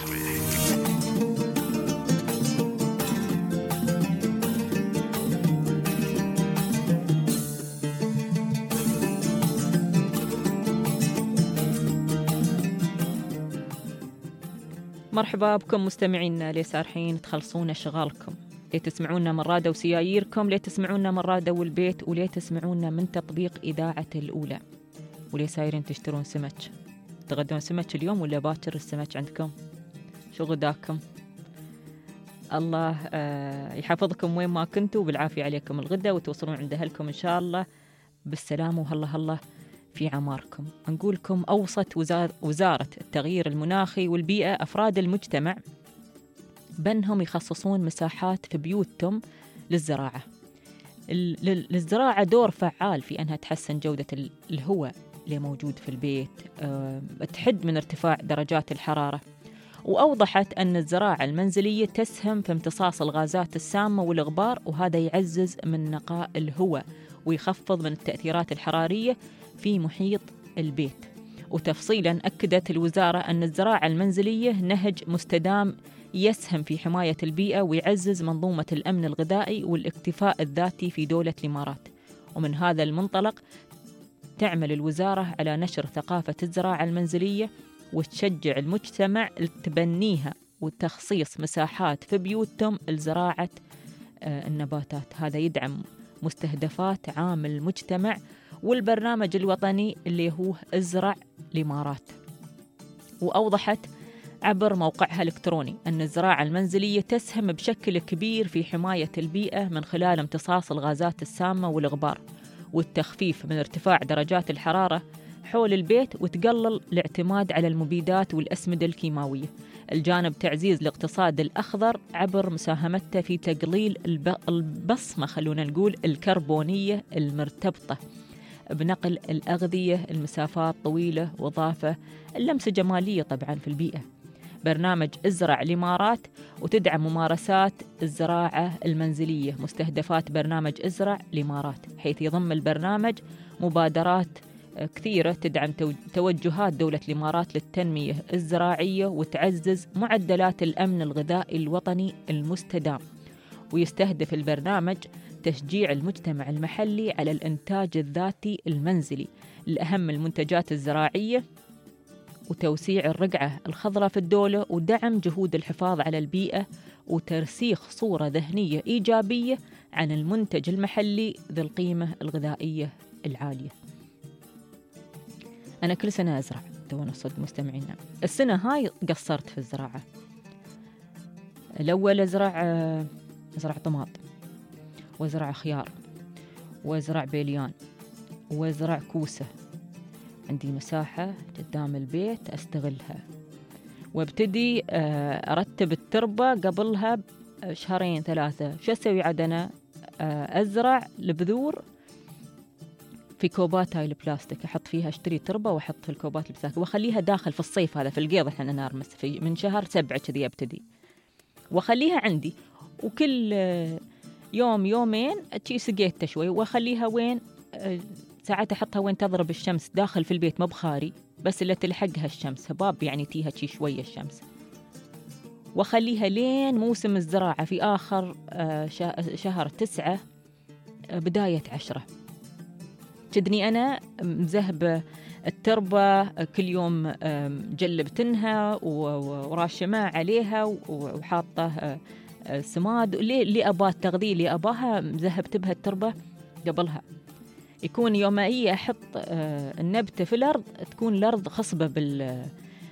مرحبا بكم مستمعينا، ليه سارحين تخلصون شغالكم، ليه تسمعونا من رادة وسياييركم، ليه تسمعونا من رادة والبيت، وليه تسمعونا من تطبيق إذاعة الأولى، وليه سايرين تشترون سمك، تغدون سمك اليوم ولا باكر السمك عندكم؟ شو غداكم؟ الله يحفظكم وين ما كنتوا، بالعافية عليكم الغدة، وتوصلون عند أهلكم إن شاء الله بالسلامة وهلا هلا في عماركم. نقولكم أوصت وزارة التغيير المناخي والبيئة أفراد المجتمع بأنهم يخصصون مساحات في بيوتهم للزراعة. للزراعة دور فعال في أنها تحسن جودة الهواء اللي موجود في البيت، تحد من ارتفاع درجات الحرارة. وأوضحت أن الزراعة المنزلية تسهم في امتصاص الغازات السامة والغبار، وهذا يعزز من نقاء الهواء ويخفض من التأثيرات الحرارية في محيط البيت. وتفصيلا أكدت الوزارة أن الزراعة المنزلية نهج مستدام يسهم في حماية البيئة ويعزز منظومة الأمن الغذائي والاكتفاء الذاتي في دولة الإمارات. ومن هذا المنطلق تعمل الوزارة على نشر ثقافة الزراعة المنزلية وتشجع المجتمع لتبنيها وتخصيص مساحات في بيوتهم لزراعة النباتات. هذا يدعم مستهدفات عام المجتمع والبرنامج الوطني اللي هو ازرع الإمارات. وأوضحت عبر موقعها الإلكتروني أن الزراعة المنزلية تسهم بشكل كبير في حماية البيئة من خلال امتصاص الغازات السامة والغبار والتخفيف من ارتفاع درجات الحرارة حول البيت وتقلل الاعتماد على المبيدات والأسمدة الكيماوية. الجانب تعزيز الاقتصاد الأخضر عبر مساهمته في تقليل البصمة خلونا نقول الكربونية المرتبطة بنقل الأغذية المسافات طويلة، وإضافة اللمسة جمالية طبعا في البيئة. برنامج ازرع الإمارات وتدعم ممارسات الزراعة المنزلية. مستهدفات برنامج ازرع الإمارات، حيث يضم البرنامج مبادرات كثيرة تدعم توجهات دولة الإمارات للتنمية الزراعية وتعزز معدلات الأمن الغذائي الوطني المستدام. ويستهدف البرنامج تشجيع المجتمع المحلي على الإنتاج الذاتي المنزلي لأهم المنتجات الزراعية، وتوسيع الرقعة الخضراء في الدولة، ودعم جهود الحفاظ على البيئة، وترسيخ صورة ذهنية إيجابية عن المنتج المحلي ذي القيمة الغذائية العالية. أنا كل سنة أزرع، تونا صد مستمعينا. السنة هاي قصرت في الزراعة. الأول أزرع أزرع طماط، وأزرع خيار، وأزرع بيليان، وأزرع كوسة. عندي مساحة قدام البيت أستغلها، وابتدي أرتب التربة قبلها شهرين ثلاثة. شو أسوي عاد أنا؟ أزرع البذور في كوبات هاي البلاستيك، أحط فيها، أشتري تربة وأحط في الكوبات البلاستيك وأخليها داخل في الصيف هذا في القيض إحنا نرمس في من شهر سبعة كذي أبتدي وأخليها عندي، وكل يوم يومين أتشي سقيتها شوي وأخليها وين ساعات أحطها وين تضرب الشمس داخل في البيت، ما بخاري بس اللي تلحقها الشمس، هباب يعني تيها شي شوية الشمس، وأخليها لين موسم الزراعة في آخر شهر تسعة بداية عشرة. تدني أنا مذهبة التربة كل يوم جلبتنها وراشة ماء عليها وحاطة سماد، اللي أباه التغذية اللي أباها مذهبت بها التربة قبلها. يكون يومئية أحط النبتة في الأرض تكون الأرض خصبة بال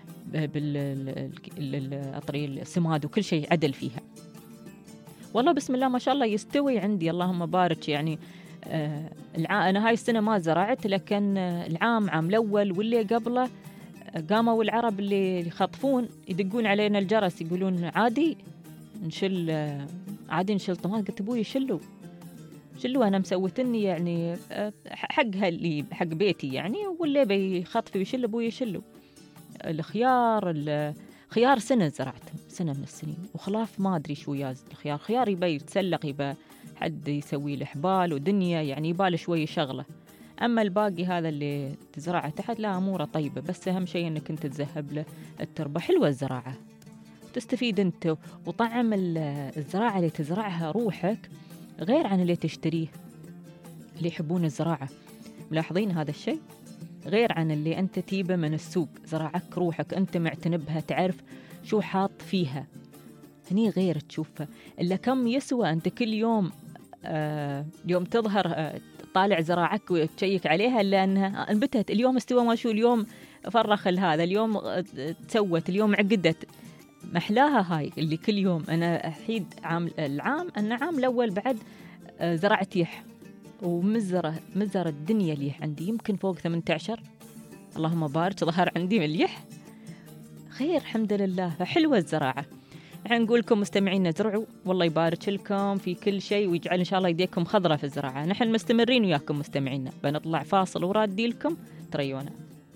بالأطري السماد وكل شيء عدل فيها. والله بسم الله ما شاء الله يستوي عندي، اللهم بارك. يعني آه أنا هاي السنة ما زرعت، لكن آه العام عام الأول واللي قبله آه قاموا العرب اللي يخطفون يدقون علينا الجرس يقولون عادي نشل آه عادي نشل طماط. قلت أبوي شلوا شلوا، أنا مسوتني يعني آه حقها اللي حق بيتي يعني، واللي بيخطف يشل أبوي يشلوا. الخيار الخيار سنة زرعت سنة من السنين، وخلاف ما أدري شو ياز الخيار. خيار يبى يتسلق، يبى حد يسوي له حبال ودنيا، يعني يباله شوي شغلة. أما الباقي هذا اللي تزرعه تحت لا أموره طيبة، بس أهم شيء أنك أنت تذهب له التربة. حلوة الزراعة تستفيد أنت، وطعم الزراعة اللي تزرعها روحك غير عن اللي تشتريه. اللي يحبون الزراعة ملاحظين هذا الشيء، غير عن اللي أنت تيبه من السوق. زراعك روحك أنت معتنبها، تعرف شو حاط فيها، هني غير تشوفها. إلا كم يسوى أنت كل يوم آه يوم تظهر آه طالع زراعك وتشيك عليها، لأنها انبتت اليوم استوى ما شو، اليوم فرخ هذا، اليوم آه تسوت، اليوم عقدت. محلاها هاي اللي كل يوم. أنا أحيد عام العام أن عام الأول بعد آه زرعت يح ومزرة مزرة الدنيا اللي عندي يمكن فوق ثمانية عشر، اللهم بارك، ظهر عندي مليح خير الحمد لله. فحلوة الزراعة. الحين نقول لكم مستمعين زرعوا، والله يبارك لكم في كل شيء ويجعل إن شاء الله يديكم خضرة في الزراعة. نحن مستمرين وياكم مستمعينا، بنطلع فاصل ورادي لكم تريونا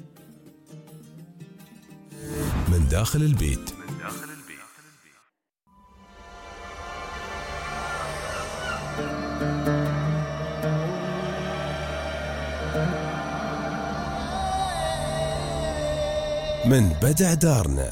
من داخل البيت. من بدع دارنا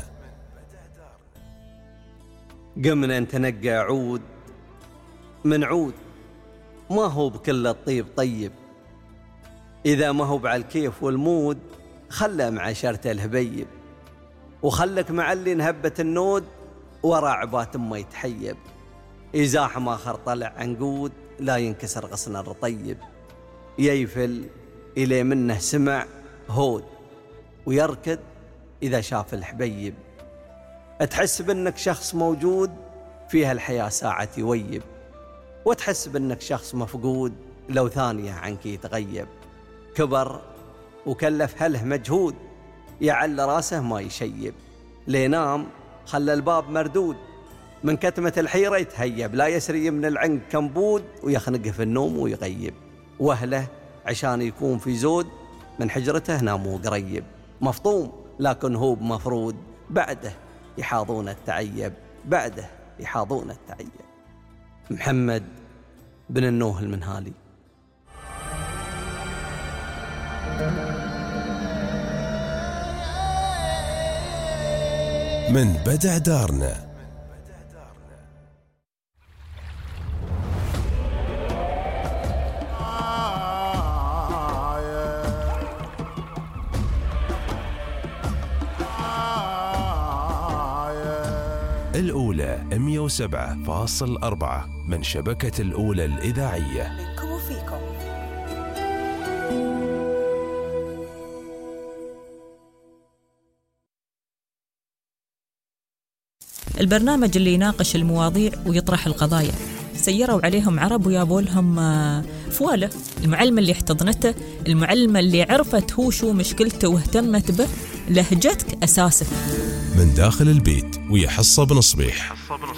قمنا نتنقى عود من عود، ما هو بكل الطيب طيب، إذا ما هو بعلى الكيف والمود خلى مع شرته الهبيب، وخلك مع اللي نهبت النود ورا عبات ما يتحيب، إزاحم آخر طلع عنقود لا ينكسر غصن الرطيب، ييفل إلي منه سمع هود ويركض إذا شاف الحبيب، تحس بأنك شخص موجود فيها الحياة ساعة يويب، وتحس بأنك شخص مفقود لو ثانية عنك يتغيب، كبر وكلف هله مجهود، يعل راسه ما يشيب، لينام خلى الباب مردود، من كتمة الحيرة يتهيب، لا يسري من العنق كمبود ويخنق في النوم ويغيب، واهله عشان يكون في زود من حجرته ناموا قريب، مفطوم لكن هو بمفروض، بعده يحاضون التعيب، بعده يحاضون التعيب. محمد بن النوه المنهالي. من بدع دارنا. الأولى مئة وسبعة فاصل أربعة من شبكة الأولى الإذاعية. منكم وفيكم. البرنامج اللي يناقش المواضيع ويطرح القضايا، سيروا عليهم عرب ويابوا لهم فوالة. المعلمة اللي احتضنته، المعلمة اللي عرفت هو شو مشكلته واهتمت به، لهجتك أساسك. من داخل البيت ويا حصة بن صبيح.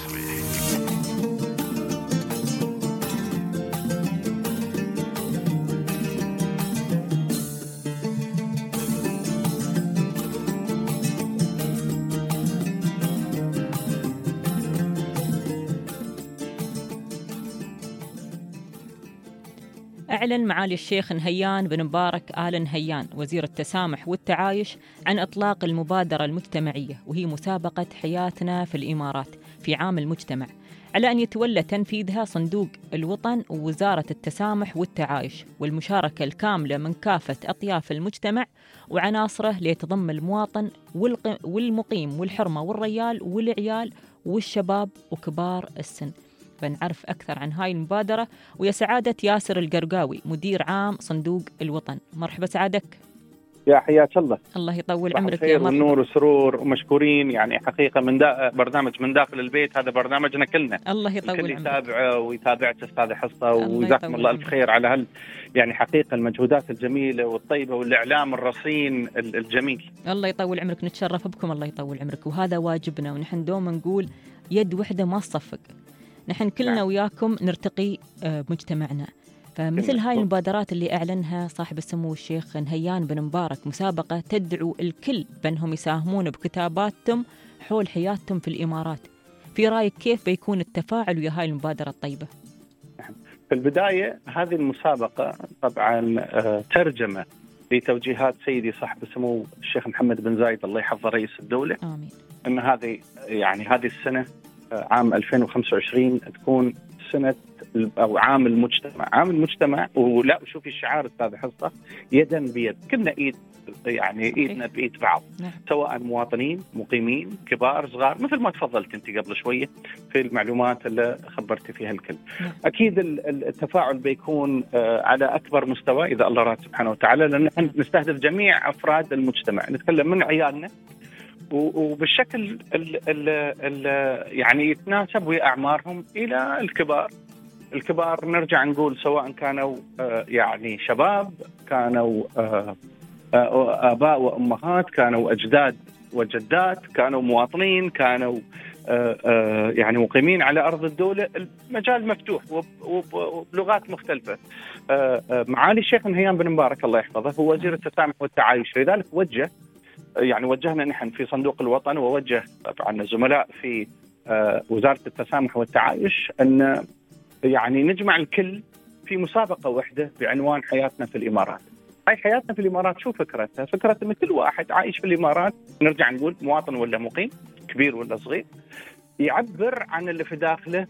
أعلن معالي الشيخ نهيان بن مبارك آل نهيان وزير التسامح والتعايش عن إطلاق المبادرة المجتمعية، وهي مسابقة حياتنا في الإمارات في عام المجتمع، على أن يتولى تنفيذها صندوق الوطن ووزارة التسامح والتعايش، والمشاركة الكاملة من كافة أطياف المجتمع وعناصره ليتضم المواطن والمقيم والحرمة والريال والعيال والشباب وكبار السن. بنعرف أكثر عن هاي المبادرة ويا سعادة ياسر القرقاوي مدير عام صندوق الوطن. مرحبا سعادك. يا حياك الله. الله يطول عمرك يا مرحبا. والنور وسرور ومشكورين، يعني حقيقة من دا برنامج من داخل البيت، هذا برنامجنا كلنا. الله يطول عمرك. يتابعه ويتابعك أستاذ حصة، وجزاكم الله ألف خير على هال يعني حقيقة المجهودات الجميلة والطيبة والإعلام الرصين الجميل. الله يطول عمرك، نتشرف بكم. الله يطول عمرك، وهذا واجبنا، ونحن دوما نقول يد وحدة ما تصفق، نحن كلنا نعم. وياكم نرتقي بمجتمعنا. فمثل هاي المبادرات اللي أعلنها صاحب السمو الشيخ نهيان بن مبارك، مسابقة تدعو الكل بأنهم يساهمون بكتاباتهم حول حياتهم في الإمارات. في رأيك كيف بيكون التفاعل ويا هاي المبادرة الطيبة؟ في البداية هذه المسابقة طبعا ترجمة لتوجيهات سيدي صاحب السمو الشيخ محمد بن زايد الله يحفظه رئيس الدولة. آمين. أن هذه يعني هذه السنة عام ألفين وخمسة وعشرين تكون سنة أو عام المجتمع، عام المجتمع. ولا شوفي الشعار أستاذ حصة، يدا بيد، كلنا إيد يعني إيدنا بإيد بعض، سواء مواطنين مقيمين كبار صغار، مثل ما تفضلت أنت قبل شوية في المعلومات اللي خبرت فيها الكل. أكيد التفاعل بيكون على أكبر مستوى إذا الله راد سبحانه وتعالى، لأن نحن نستهدف جميع أفراد المجتمع، نتكلم من عيالنا وبالشكل ال ال ال يعني يتناسب ويا أعمارهم إلى الكبار. الكبار نرجع نقول سواء كانوا يعني شباب، كانوا آباء وأمهات، كانوا أجداد وجدات، كانوا مواطنين، كانوا يعني مقيمين على أرض الدولة. المجال مفتوح وبلغات مختلفة. معالي الشيخ نهيان بن مبارك الله يحفظه هو وزير التسامح والتعايش، لذلك وجه يعني وجهنا نحن في صندوق الوطن، ووجه طبعا الزملاء في وزارة التسامح والتعايش أن يعني نجمع الكل في مسابقة واحدة بعنوان حياتنا في الإمارات. هاي حياتنا في الإمارات شو فكرتها؟ فكرة أن كل واحد عايش في الإمارات، نرجع نقول مواطن ولا مقيم، كبير ولا صغير، يعبر عن اللي في داخله،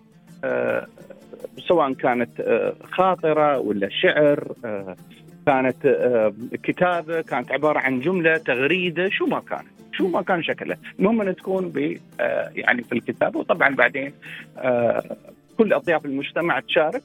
سواء كانت خاطرة ولا شعر، كانت كتابة، كانت عبارة عن جملة، تغريدة، شو ما كانت، شو ما كان شكلها، المهم أن تكون ب يعني في الكتابة. وطبعا بعدين كل أطياف المجتمع تشارك،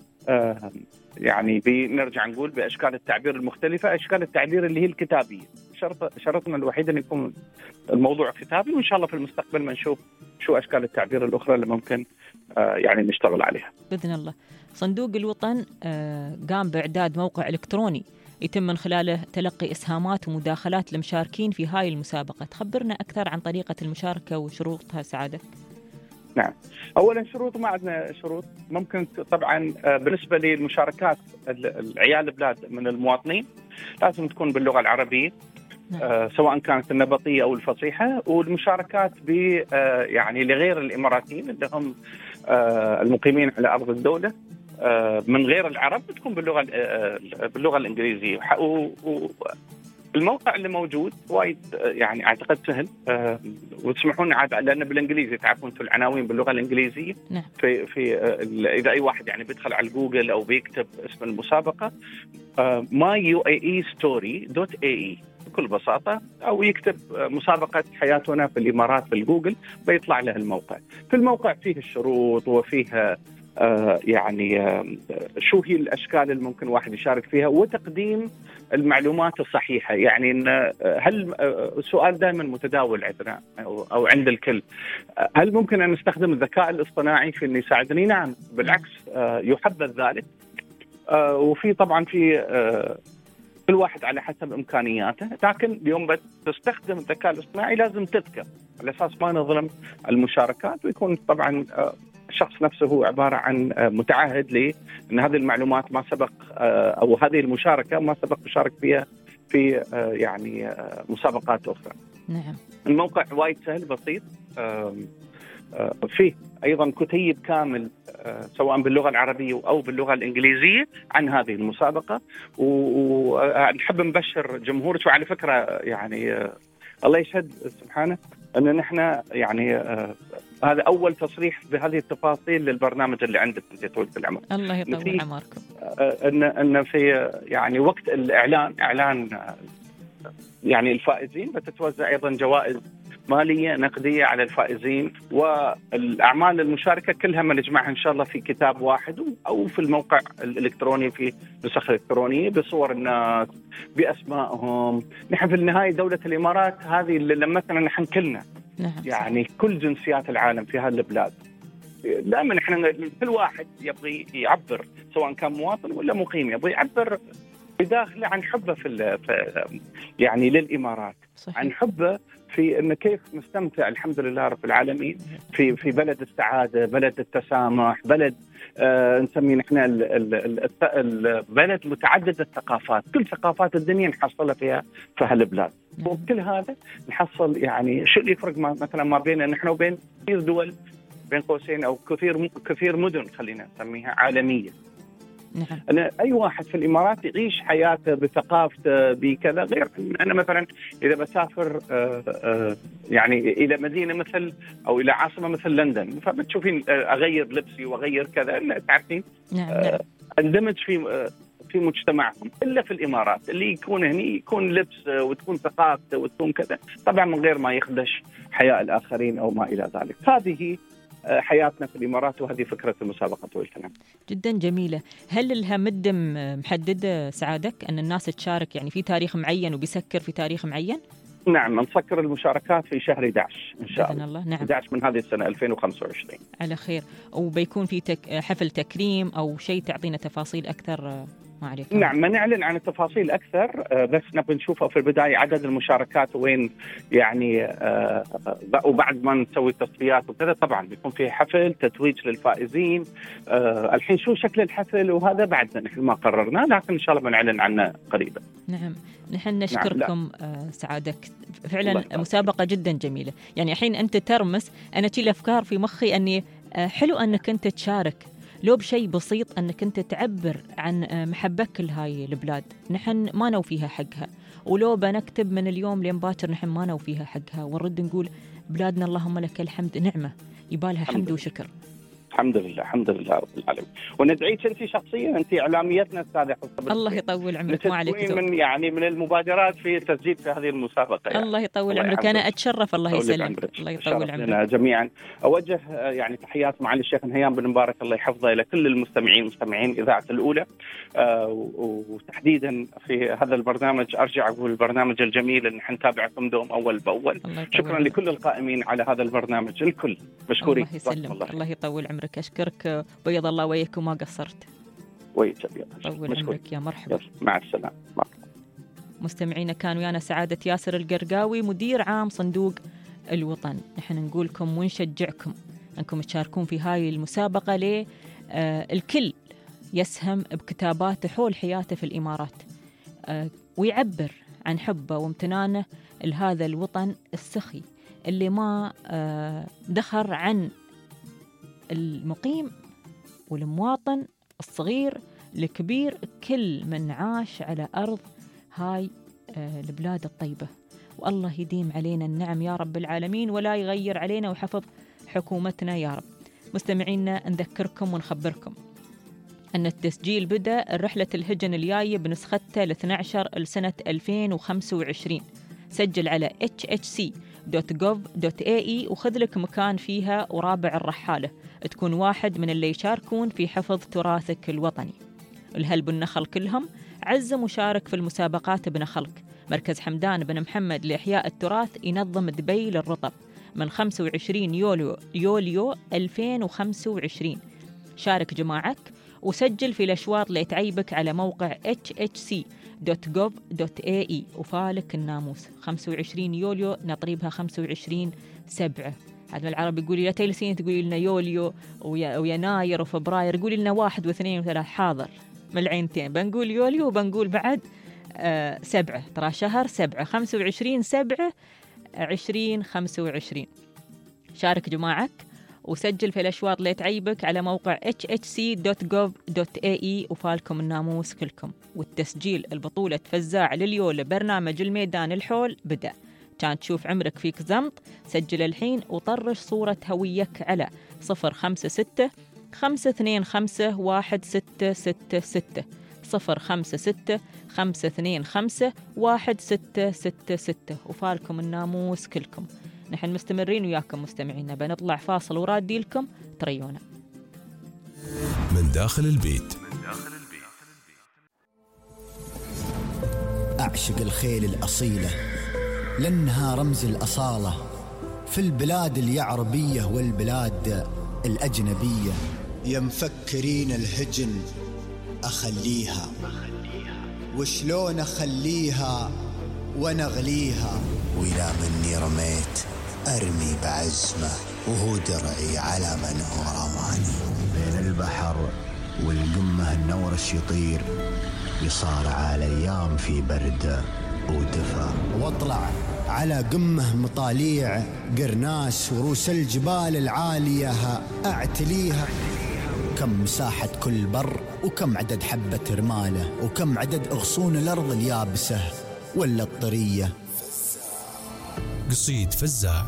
يعني بنرجع نقول بأشكال التعبير المختلفة، أشكال التعبير اللي هي الكتابية. شرط شرطنا الوحيد أن يكون الموضوع كتابي، وإن شاء الله في المستقبل ما نشوف شو أشكال التعبير الأخرى اللي ممكن يعني نشتغل عليها بإذن الله. صندوق الوطن قام بإعداد موقع إلكتروني يتم من خلاله تلقي إسهامات ومداخلات المشاركين في هاي المسابقة. تخبرنا أكثر عن طريقة المشاركة وشروطها سعادتك. نعم، أولا شروط ما عندنا شروط. ممكن طبعا بالنسبة للمشاركات العيال البلاد من المواطنين لازم تكون باللغة العربية، آه سواء كانت النبطية أو الفصيحة. والمشاركات ب آه يعني لغير الإماراتيين اللي هم آه المقيمين على أرض الدولة آه من غير العرب تكون باللغة آه باللغة الإنجليزية. الموقع اللي موجود وايد يعني اعتقد سهل، أه وتسمحون عاد لان بالانجليزي تعرفون انتم العناوين باللغه الانجليزيه. نعم. في في أه اذا اي واحد يعني بيدخل على جوجل او بيكتب اسم المسابقه ماي يو اي اي ستوري دوت اي اي بكل بساطه، او يكتب مسابقه حياتنا في الامارات في الجوجل بيطلع له الموقع. في الموقع فيه الشروط وفيها آه يعني آه شو هي الأشكال اللي ممكن واحد يشارك فيها وتقديم المعلومات الصحيحة. يعني إن هل آه سؤال دائما متداول عندنا أو, أو عند الكل، هل ممكن أن نستخدم الذكاء الاصطناعي في أن يساعدني؟ نعم بالعكس، آه يحبذ ذلك. آه وفي طبعا في آه كل واحد على حسب إمكانياته، لكن اليوم بتستخدم الذكاء الاصطناعي لازم تذكر على أساس ما نظلم المشاركات، ويكون طبعا آه الشخص نفسه هو عبارة عن متعهد لي أن هذه المعلومات ما سبق أو هذه المشاركة ما سبق مشارك فيها في يعني مسابقات أخرى. نعم. الموقع وايد سهل بسيط، فيه أيضا كتيب كامل سواء باللغة العربية أو باللغة الإنجليزية عن هذه المسابقة، ونحب نبشر جمهورك. وعلى فكرة يعني الله يشهد سبحانه أن نحن يعني آه هذا أول تصريح بهذه التفاصيل للبرنامج اللي عندك أنت طول العمر. الله يطول عمركم. آه أن أن في يعني وقت الإعلان إعلان آه يعني الفائزين بتتوزع أيضا جوائز مالية نقدية على الفائزين، والأعمال المشاركة كلها بنجمعها إن شاء الله في كتاب واحد أو في الموقع الإلكتروني في نسخ إلكترونية بصور الناس بأسمائهم. نحن في النهاية دولة الإمارات هذه اللي لمتنا نحن كلنا. نعم. يعني كل جنسيات العالم في هذه البلاد. دائما احنا كل واحد يبغي يعبر سواء كان مواطن ولا مقيم يبغي يعبر بداخله عن حبه في, في يعني للإمارات. صحيح. عن حبه في انه كيف مستمتع الحمد لله رب العالمين في في بلد السعاده، بلد التسامح، بلد آه نسميه نحن البلد متعدد الثقافات، كل ثقافات الدنيا نحصلها فيها في هالبلاد. وكل هذا نحصل يعني شو اللي يفرق مثلا ما بين نحن وبين كثير دول بين قوسين او كثير كثير مدن خلينا نسميها عالميه. نعم. أنا أي واحد في الإمارات يعيش حياته بثقافته بكذا، غير أنا مثلا إذا بسافر آآ آآ يعني إلى مدينة مثل أو إلى عاصمة مثل لندن فبتشوفين أغير لبسي وأغير كذا، تعرفين. نعم. اندمج في في مجتمعهم. إلا في الإمارات اللي يكون هني يكون لبس وتكون ثقافته وتكون كذا، طبعا من غير ما يخدش حياء الآخرين أو ما إلى ذلك. هذه حياتنا في الإمارات وهذه فكرة المسابقة طويلة الكلام. جدا جميلة. هل لها مدة محددة سعادك أن الناس تشارك يعني في تاريخ معين وبيسكر في تاريخ معين؟ نعم، نسكر المشاركات في شهر إحدى عشر إن شاء الله. الله. نعم. إحدى عشر من هذه السنة ألفين وخمسة وعشرين. على خير. وبيكون في تك... حفل تكريم أو شيء تعطينا تفاصيل أكثر؟ ما عليك. نعم، ما نعلن عن التفاصيل أكثر، بس نبي نشوفها في البداية عدد المشاركات وين يعني آه وبعد ما نسوي تصفيات وكذا طبعا بيكون في حفل تتويج للفائزين. آه الحين شو شكل الحفل وهذا بعدنا نحن ما قررنا، لكن إن شاء الله بنعلن عنه قريبا. نعم، نحن نشكركم. نعم. سعادك فعلا مسابقة جدا جميلة. يعني الحين أنت ترمس أنا تشيل أفكار في مخي أني حلو أنك أنت تشارك لو بشيء بسيط أنك أنت تعبر عن محبك لهاي البلاد. نحن ما نوفيها حقها، ولو بنكتب من اليوم لين باكر نحن ما نوفيها حقها، ونرد نقول بلادنا اللهم لك الحمد نعمة يبالها حمد وشكر. الحمد لله الحمد لله رب العالمين. وندعيك انت شخصيا، انت اعلاميتنا استاذه حفصه. الله يطول عمرك. ما عليك. من يعني من المبادرات في تسجيل في هذه المسابقه. يعني. الله يطول الله عمرك. انا اتشرف. الله يسلمك. الله يطول عمرك. جميعا اوجه يعني تحيات معالي الشيخ نهيان بن مبارك الله يحفظه الى كل المستمعين مستمعين اذاعه الاولى، آه وتحديدا في هذا البرنامج. ارجع اقول البرنامج الجميل اللي نحن نتابعكم دوم اول باول. شكرا عمرك. لكل القائمين على هذا البرنامج الكل مشكورين. الله يسلمك. الله, الله يطول عمرك. أشكرك. بيض الله وياك وما قصرت. ويجب. طول عمرك. يا مرحبا. مع السلامة. مستمعينا كان ويانا سعادة ياسر القرقاوي مدير عام صندوق الوطن. نحن نقولكم ونشجعكم أنكم تشاركون في هاي المسابقة. ليه آه الكل يسهم بكتاباته حول حياته في الإمارات آه ويعبر عن حبه وامتنانه لهذا الوطن السخي اللي ما آه دخر عن المقيم والمواطن الصغير الكبير، كل من عاش على أرض هاي آه البلاد الطيبة. والله يديم علينا النعم يا رب العالمين ولا يغير علينا ويحفظ حكومتنا يا رب. مستمعينا نذكركم ونخبركم أن التسجيل بدأ رحلة الهجن الجاية بنسختها الاثنى عشر لسنة ألفين وخمسة وعشرين. سجل على اتش اتش سي دوت جوف دوت اي اي وخذ لك مكان فيها ورابع الرحالة، تكون واحد من اللي يشاركون في حفظ تراثك الوطني. الهل بالنخل كلهم عزم وشارك في المسابقات بنخلك. مركز حمدان بن محمد لإحياء التراث ينظم دبي للرطب من خمسة وعشرين يوليو يوليو ألفين وخمسة وعشرين. شارك جماعك وسجل في الأشواط اللي تعيبك على موقع اتش اتش سي دوت جوف دوت اي اي وفالك الناموس. خمسة وعشرين يوليو نطريبها خمسة وعشرين سبعة. هذا العربي يقول لي لا تجلسين تقولي لنا يوليو ويناير وفبراير، قولي لنا واحد واثنين وثلاث. حاضر من العينتين، بنقول يوليو وبنقول بعد آه سبعة، ترى شهر سبعة. خمسة وعشرين سبعة عشرين خمسة وعشرين. شارك جماعك وسجل في الأشواط اللي تعيبك على موقع اتش اتش سي دوت جوف دوت اي اي وفالكم الناموس كلكم. والتسجيل البطولة فزاع لليول برنامج الميدان الحول بدأ. كان تشوف عمرك فيك زمط سجل الحين وطرش صورة هويك على صفر خمسة ستة خمسة اثنين خمسة واحد ستة ستة ستة صفر خمسة ستة خمسة اثنين خمسة واحد ستة ستة ستة وفالكم الناموس كلكم. نحن مستمرين وياكم مستمعينا، بنطلع فاصل ورادي لكم تريونا من داخل البيت. أعشق الخيل الأصيلة لأنها رمز الأصالة في البلاد اليعربية والبلاد الأجنبية. يا مفكرين الهجن أخليها، وشلون أخليها ونغليها، وإذا مني رميت أرمي بعزمه وهو درعي على من هو رماني. بين البحر والقمة النورش يطير، يصارع الأيام في برد ودفا، واطلع على قمة مطاليع قرناس وروس الجبال العالية أعتليها. كم مساحة كل بر وكم عدد حبة رماله وكم عدد أغصون الأرض اليابسة ولا الطرية. قصيد فزاع.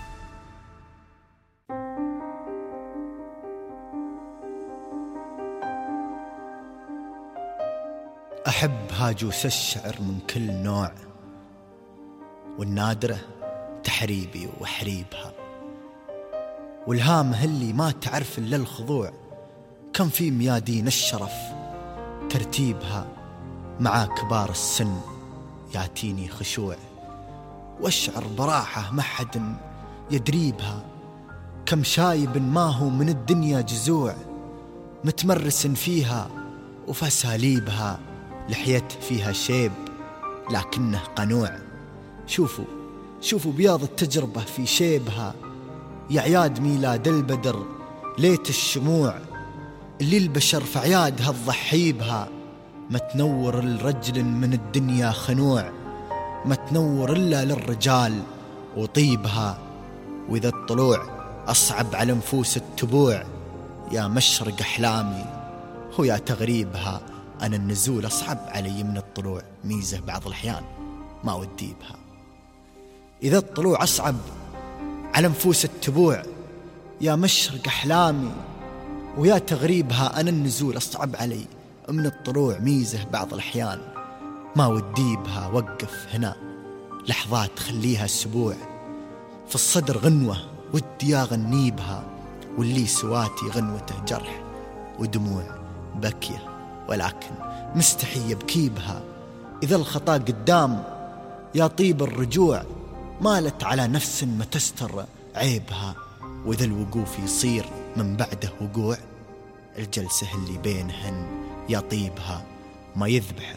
أحب هاجوس الشعر من كل نوع، والنادرة تحريبي وحريبها، والهامة اللي ما تعرف إلا الخضوع. كم في ميادين الشرف ترتيبها، مع كبار السن ياتيني خشوع، واشعر براحة ما حد يدريبها. كم شايب ما هو من الدنيا جزوع، متمرس فيها وفساليبها. لحيت فيها شيب لكنه قنوع، شوفوا شوفوا بياض التجربة في شيبها. يا عياد ميلاد البدر ليت الشموع، اللي البشر في عيادها تضحيبها. ما تنور الرجل من الدنيا خنوع، ما تنور إلا للرجال وطيبها. وإذا الطلوع أصعب على نفوس التبوع، يا مشرق أحلامي هو يا تغريبها. أنا النزول أصعب علي من الطلوع، ميزة بعض الأحيان ما ودي بها. إذا الطلوع أصعب على نفوس التبوع، يا مشرق أحلامي ويا تغريبها. أنا النزول أصعب علي من الطلوع، ميزة بعض الأحيان ما ودي بها. وقف هنا لحظات خليها السبوع، في الصدر غنوة ودي أغني بها، واللي سواتي غنوته جرح ودموع بكية، ولكن مستحي يبكي بها. إذا الخطا قدام يا طيب الرجوع، مالت على نفس ما تستر عيبها. وإذا الوقوف يصير من بعده وقوع، الجلسة اللي بينهن يا طيبها. ما يذبحك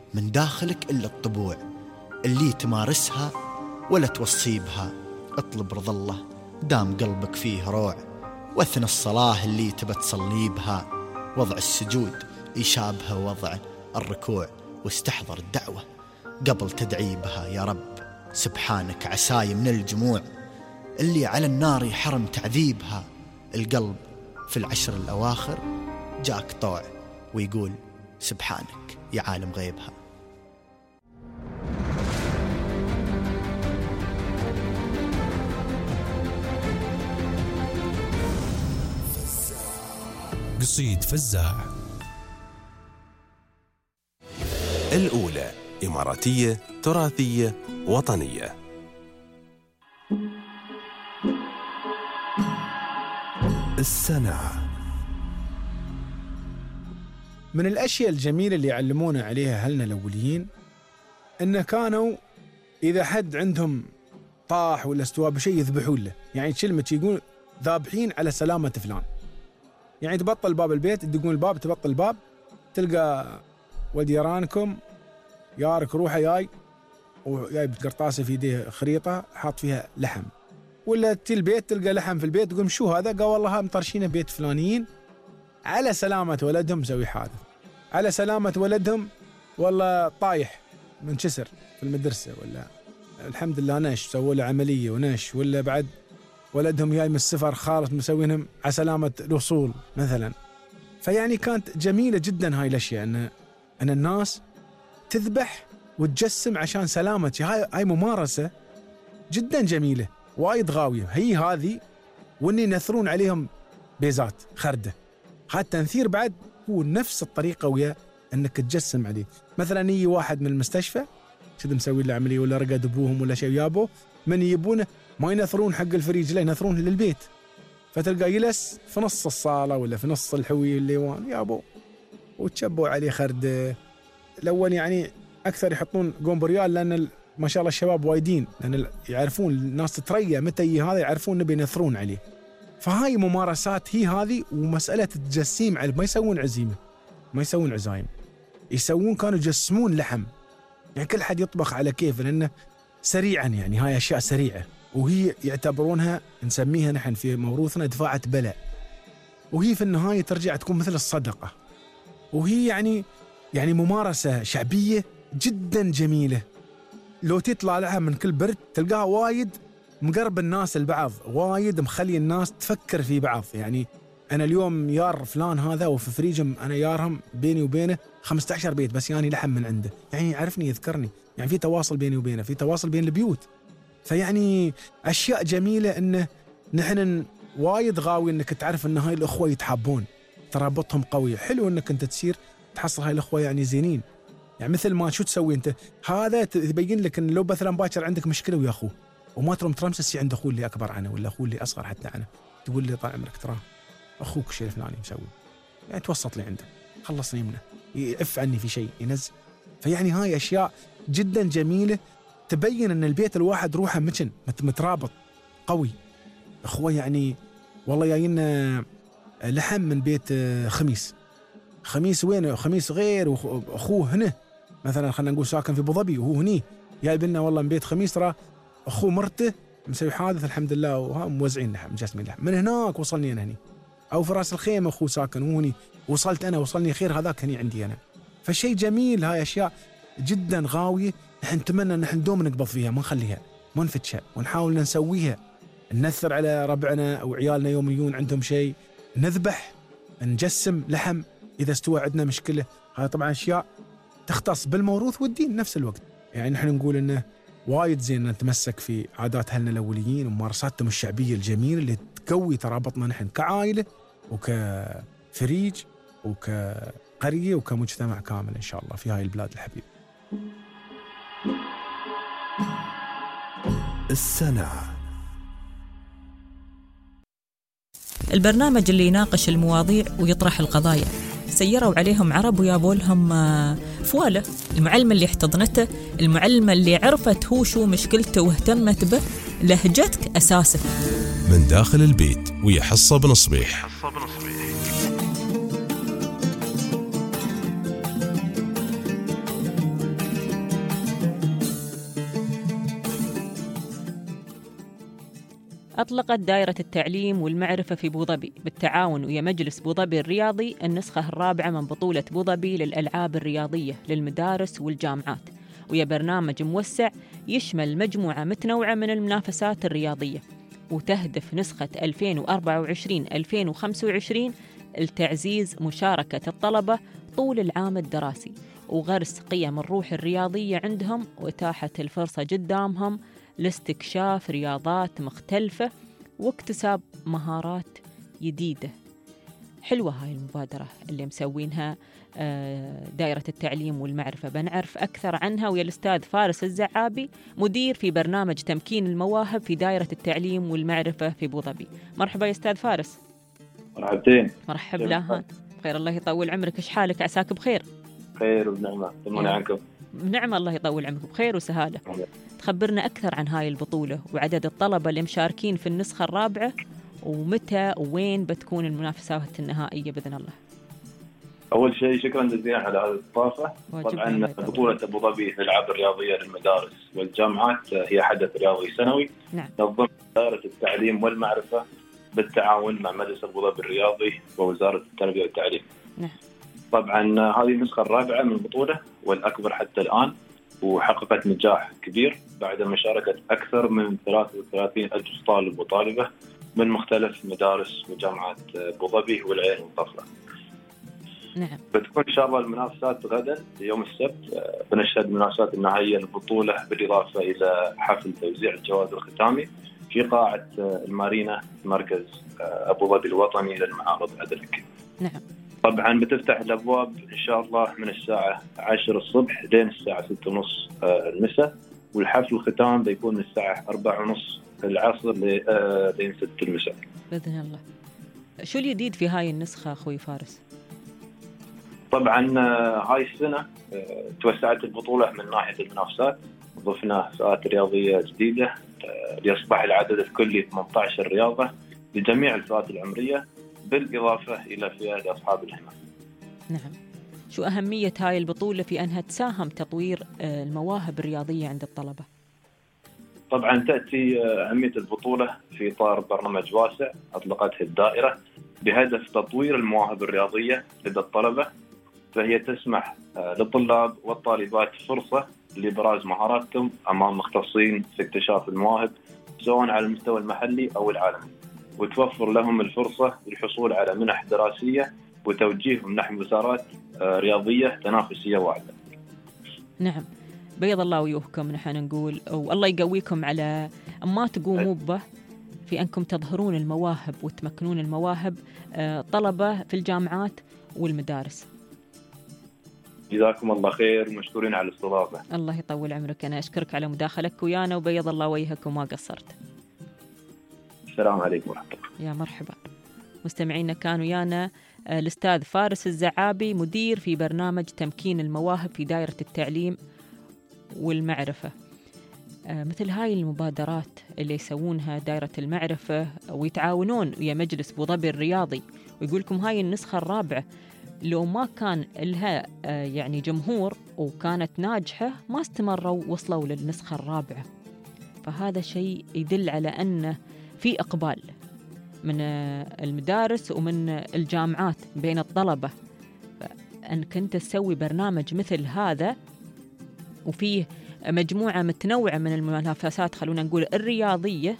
من داخلك إلا الطبوع اللي تمارسها ولا توصي بها. اطلب رضا الله دام قلبك فيه روع، واثنى الصلاة اللي تبى تصلي بها. وضع السجود يشابه وضع الركوع، واستحضر الدعوة قبل تدعي بها. يا رب سبحانك عساي من الجموع اللي على النار يحرم تعذيبها. القلب في العشر الأواخر جاك طوع ويقول سبحانك يا عالم غيبها. قصيد فزاع. الأولى إماراتية تراثية وطنية. السنة. من الأشياء الجميلة اللي يعلمونا عليها أهلنا الأوليين إن كانوا إذا حد عندهم طاح ولا استوى بشيء يذبحون له. يعني كلمة يقول ذابحين على سلامة فلان. يعني تبطل باب البيت، تدقون الباب، تبطل الباب، تلقى ولد يرانكم يارك روحه جاي وجايب قرطاسة في يديه خريطة حاط فيها لحم، ولا تي البيت تلقى لحم في البيت، تقول شو هذا؟ قال والله مطرشينه بيت فلانيين على سلامة ولدهم مسوي حادث، على سلامة ولدهم والله طايح منكسر في المدرسة، ولا الحمد لله نش سووا له عملية ونش، ولا بعد ولدهم جاي من السفر خالص مسوينهم على سلامة الوصول مثلا. فيعني كانت جميلة جدا هاي الأشياء، أن أن الناس تذبح وتجسم عشان سلامتي. هاي هاي ممارسة جدا جميلة وايد غاوية هي هذه، وإن ينثرون عليهم بيزات خردة. هذا التنثير بعد هو نفس الطريقة ويا أنك تجسم عليه. مثلا يجي واحد من المستشفى كذا مسوي له عملية ولا رقد أبوهم ولا شيء يابو، من يبونه ما ينثرون حق الفريج، لا ينثرون للبيت. فتلقى يلس في نص الصالة ولا في نص الحوي الليوان يابو، وتشبوا عليه خردة. الأول يعني أكثر يحطون قنبريال لأن ما شاء الله الشباب وايدين، لأن يعرفون الناس تتريا متى يجي هذا، يعرفون نبي ينثرون عليه. فهاي ممارسات هي هذه، ومسألة التجسيم على ما يسوون عزيمة، ما يسوون عزايم، يسوون كانوا يجسمون لحم. يعني كل حد يطبخ على كيف، لأنه سريعا يعني هاي أشياء سريعة، وهي يعتبرونها نسميها نحن في موروثنا دفاعة بلاء، وهي في النهاية ترجع تكون مثل الصدقة. وهي يعني يعني ممارسة شعبية جدا جميلة. لو تطلع لها من كل برد تلقاها وايد مقرب الناس البعض، وايد مخلي الناس تفكر في بعض. يعني أنا اليوم يار فلان هذا وفي فريجم أنا يارهم بيني وبينه خمسة عشر بيت، بس يعني لحم من عنده، يعني يعرفني يذكرني، يعني في تواصل بيني وبينه، في تواصل بين البيوت. فيعني أشياء جميلة إنه نحن وايد غاوي إنك تعرف إن هاي الأخوة يتحابون، ترابطهم قوي. حلو إنك أنت تسير تحصل هاي الأخوة يعني زينين. يعني مثل ما شو تسوي أنت، هذا تبين لك إن لو مثلا باكر عندك مشكلة ويا أخوه وما ترم ترمسس عند أخوه اللي أكبر عنه ولا أخوه اللي أصغر حتى عنه، تقول لي طال عمرك ترى أخوك الشيء الفلاني مسوي، يعني توسط لي عنده، خلصني منه، يعف عني في شيء ينزل. فيعني هاي أشياء جدا جميلة تبين أن البيت الواحد روحه متن مترابط قوي. أخوة يعني والله جاينا لحم من بيت خميس، خميس وينه؟ خميس غير، وأخوه هنا مثلا خلينا نقول ساكن في أبو ظبي وهو هني، جايب لنا والله من بيت خميس ترى أخوه مرته مسوي حادث الحمد لله، وهم موزعين لحم مجسمين لحم. من هناك وصلني أنا هني، أو في راس الخيمة أخوه ساكن وهني، وصلت أنا وصلني خير هذاك هني عندي أنا. فشيء جميل. هاي أشياء جدا غاوية، نحن نتمنى أن نحن دوم نقبض فيها، ما نخليها، ما نفتشها، ونحاول نسويها، ننثر على ربعنا أو عيالنا يوم يجون عندهم شيء، نذبح، نجسم لحم إذا استوى عندنا مشكلة. هاي طبعا أشياء تختص بالموروث والدين نفس الوقت. يعني نحن نقول إنه وايد زين نتمسك في عادات أهلنا الأوليين وممارساتهم الشعبية الجميلة اللي تقوي ترابطنا نحن كعائلة وكفريج وكقرية وكمجتمع كامل إن شاء الله في هاي البلاد الحبيبة. السنة. البرنامج اللي يناقش المواضيع ويطرح القضايا. سيروا عليهم عرب ويابوا لهم فوالة. المعلمة اللي احتضنته، المعلمة اللي عرفت هو شو مشكلته واهتمت به، لهجتك أساسه. من داخل البيت ويا حصة بن صبيح. أطلقت دائرة التعليم والمعرفة في بوظبي بالتعاون ويا مجلس بوظبي الرياضي النسخة الرابعة من بطولة بوظبي للألعاب الرياضية للمدارس والجامعات، ويا برنامج موسع يشمل مجموعة متنوعة من المنافسات الرياضية، وتهدف نسخة ألفين وأربعة وعشرين ألفين وخمسة وعشرين لتعزيز مشاركة الطلبة طول العام الدراسي وغرس قيم الروح الرياضية عندهم وإتاحة الفرصة قدامهم لاستكشاف رياضات مختلفة واكتساب مهارات جديدة. حلوة هاي المبادرة اللي مسوينها دائرة التعليم والمعرفة. بنعرف أكثر عنها ويا الأستاذ فارس الزعابي، مدير في برنامج تمكين المواهب في دائرة التعليم والمعرفة في بوظبي. مرحبا يا أستاذ فارس. مرحبتين. مرحبا لهان. بخير الله يطول عمرك، إيش حالك؟ عساك بخير؟ خير وبنعمة، طمني عنكم. بنعمة الله يطول عمرك، بخير وسهالة. تخبرنا أكثر عن هاي البطولة وعدد الطلبة اللي مشاركين في النسخة الرابعة، ومتى وين بتكون المنافسات النهائية بإذن الله. أول شيء شكرا جزيلا على هذه الاستضافة. طبعا بطولة أبو ظبي للألعاب الرياضية للمدارس والجامعات هي حدث رياضي سنوي نعم. تنظم دائرة التعليم والمعرفة بالتعاون مع مجلس أبو ظبي الرياضي ووزارة التربية والتعليم. نعم. طبعا هذه النسخة الرابعة من البطولة والأكبر حتى الآن، وحققت نجاح كبير بعد مشاركة أكثر من ثلاثة وثلاثين ألف طالب وطالبة من مختلف مدارس وجامعات أبو ظبي والعين والطفلة. نعم. بتكون إن شاء الله المنافسات غدا يوم السبت، بنشهد منافسات النهائية للبطولة بالإضافة إلى حفل توزيع الجوائز الختامي في قاعة المارينا مركز أبو ظبي الوطني للمعارض أدلك. نعم. طبعا بتفتح الأبواب إن شاء الله من الساعة عشرة الصبح لين الساعة ستة ونص المساء، والحفل الختام بيكون من الساعة أربعة ونص العصر لين ستة المساء بإذن الله. شو الجديد في هاي النسخة أخوي فارس؟ طبعا هاي السنة توسعت البطولة من ناحية المنافسات، ضفنا فئات رياضية جديدة ليصبح العدد الكلي ثمانية عشر رياضة لجميع الفئات العمرية بالإضافة إلى فئات أصحاب الهمم. نعم. شو أهمية هاي البطولة في أنها تساهم تطوير المواهب الرياضية عند الطلبة؟ طبعا تأتي أهمية البطولة في إطار برنامج واسع أطلقته الدائرة بهدف تطوير المواهب الرياضية لدى الطلبة، فهي تسمح للطلاب والطالبات فرصة لإبراز مهاراتهم أمام مختصين في اكتشاف المواهب سواء على المستوى المحلي أو العالمي، وتوفر لهم الفرصة للحصول على منح دراسية وتوجيههم نحو مسارات رياضية تنافسية واعدة. نعم. بيض الله وجوهكم نحن نقول، والله يقويكم على ما تقوموا به في أنكم تظهرون المواهب وتمكنون المواهب طلبة في الجامعات والمدارس. جزاكم الله خير ومشكورين على الاستضافة. الله يطول عمرك، أنا أشكرك على مداخلتك ويانا وبيض الله وجهك وما قصرت. السلام عليكم ورحمة الله. يا مرحبا. مستمعينا كان ويانا الأستاذ فارس الزعابي مدير في برنامج تمكين المواهب في دائرة التعليم والمعرفة. مثل هاي المبادرات اللي يسوونها دائرة المعرفة ويتعاونون ويا مجلس بوظبي الرياضي، ويقول لكم هاي النسخة الرابعة لو ما كان لها يعني جمهور وكانت ناجحة ما استمروا وصلوا للنسخة الرابعة. فهذا شيء يدل على أن في إقبال من المدارس ومن الجامعات بين الطلبة أنك أنت تسوي برنامج مثل هذا وفيه مجموعة متنوعة من المنافسات خلونا نقول الرياضية،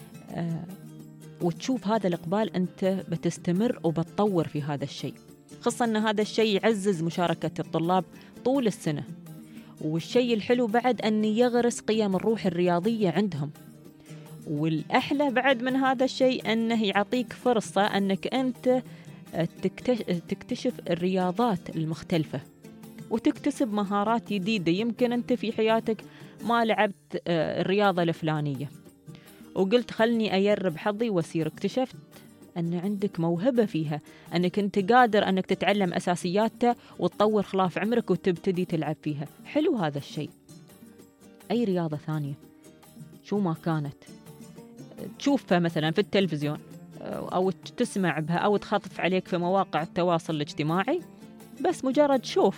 وتشوف هذا الإقبال أنت بتستمر وبتطور في هذا الشيء، خاصة أن هذا الشيء يعزز مشاركة الطلاب طول السنة. والشيء الحلو بعد أن يغرس قيم الروح الرياضية عندهم، والأحلى بعد من هذا الشيء أنه يعطيك فرصة أنك أنت تكتشف الرياضات المختلفة وتكتسب مهارات جديدة يمكن أنت في حياتك ما لعبت الرياضة الفلانية وقلت خلني أجرب حظي وأسير، اكتشفت أن عندك موهبة فيها، أنك أنت قادر أنك تتعلم أساسياتها وتطور خلاف عمرك وتبتدي تلعب فيها. حلو هذا الشيء. أي رياضة ثانية شو ما كانت تشوفها مثلا في التلفزيون أو تسمع بها أو تخطف عليك في مواقع التواصل الاجتماعي، بس مجرد شوف.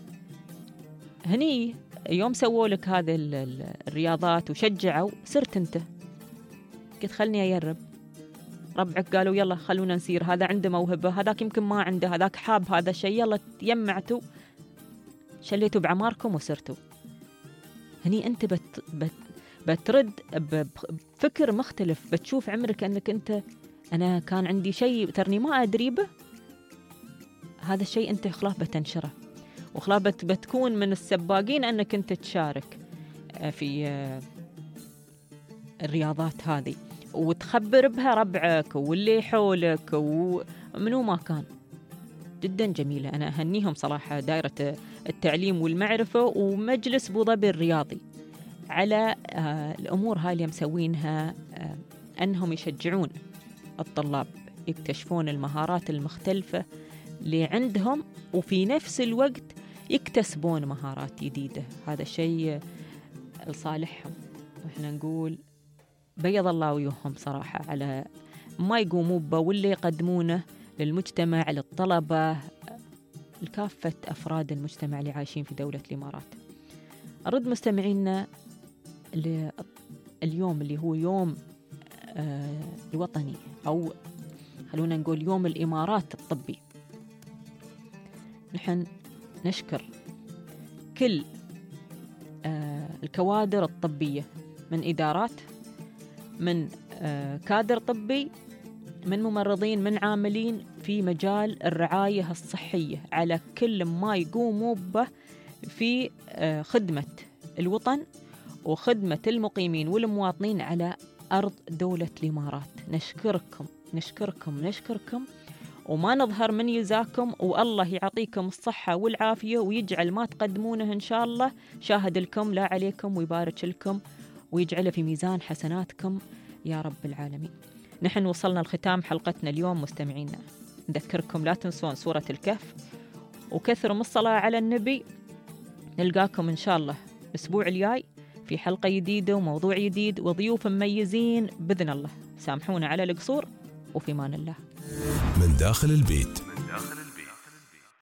هني يوم سووا لك هذه الرياضات وشجعوا صرت أنت قلت خلني أجرب. ربعك قالوا يلا خلونا نسير، هذا عنده موهبة، هذاك يمكن ما عنده، هذاك حاب هذا الشيء، يلا تجمعتوا شليتوا بعماركم وسرتوا. هني أنت بت بت بترد بفكر مختلف، بتشوف عمرك أنك أنت أنا كان عندي شيء ترني ما أدري به، هذا الشيء أنت خلاص بتنشره، وخلاص بت بتكون من السباقين أنك أنت تشارك في الرياضات هذه وتخبر بها ربعك واللي حولك ومنو ما كان. جدا جميلة، أنا أهنيهم صراحة دائرة التعليم والمعرفة ومجلس أبو ظبي الرياضي على الأمور هاي اللي مسوينها، أنهم يشجعون الطلاب يكتشفون المهارات المختلفة اللي عندهم وفي نفس الوقت يكتسبون مهارات جديدة. هذا شيء لصالحهم، وإحنا نقول بيض الله وجوههم صراحة على ما يقوموا به واللي يقدمونه للمجتمع، للطلبة، لكافة أفراد المجتمع اللي عايشين في دولة الإمارات. أرد مستمعينا اليوم اللي هو يوم آه الوطني، أو خلونا نقول يوم الإمارات الطبي. نحن نشكر كل آه الكوادر الطبية، من إدارات، من آه كادر طبي، من ممرضين، من عاملين في مجال الرعاية الصحية، على كل ما يقوموا به في آه خدمة الوطن وخدمة المقيمين والمواطنين على أرض دولة الإمارات. نشكركم نشكركم نشكركم، وما نظهر من يزاكم، والله يعطيكم الصحة والعافية ويجعل ما تقدمونه إن شاء الله شاهد لكم لا عليكم، ويبارك لكم ويجعله في ميزان حسناتكم يا رب العالمين. نحن وصلنا لختام حلقتنا اليوم مستمعينا، نذكركم لا تنسون سورة الكهف وكثروا من الصلاة على النبي. نلقاكم إن شاء الله الأسبوع الجاي في حلقة جديدة وموضوع جديد وضيوف مميزين بإذن الله. سامحونا على القصور، وفي مان الله. من داخل البيت.